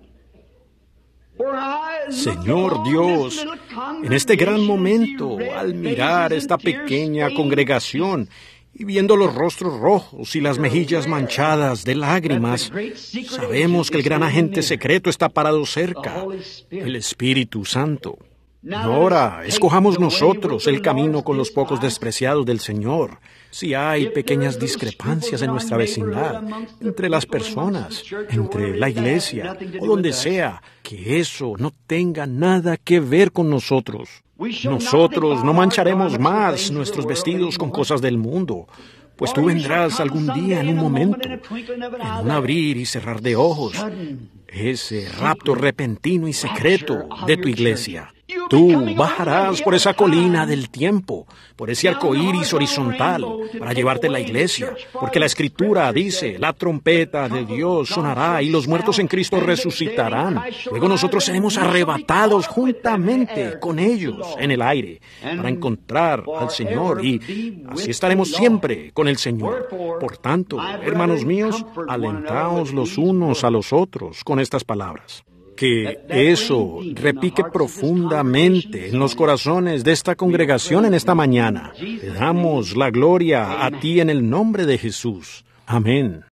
Señor Dios, en este gran momento, al mirar esta pequeña congregación, y viendo los rostros rojos y las mejillas manchadas de lágrimas, sabemos que el gran agente secreto está parado cerca, el Espíritu Santo. Ahora, escojamos nosotros el camino con los pocos despreciados del Señor. Si hay pequeñas discrepancias en nuestra vecindad, entre las personas, entre la iglesia, o donde sea, que eso no tenga nada que ver con nosotros. Nosotros no mancharemos más nuestros vestidos con cosas del mundo, pues tú vendrás algún día en un momento, en un abrir y cerrar de ojos, ese rapto repentino y secreto de tu iglesia. Tú bajarás por esa colina del tiempo, por ese arco iris horizontal, para llevarte a la iglesia, porque la Escritura dice, la trompeta de Dios sonará y los muertos en Cristo resucitarán. Luego nosotros seremos arrebatados juntamente con ellos en el aire para encontrar al Señor y así estaremos siempre con el Señor. Por tanto, hermanos míos, alentaos los unos a los otros con estas palabras. Que eso repique profundamente en los corazones de esta congregación en esta mañana. Te damos la gloria a ti en el nombre de Jesús. Amén.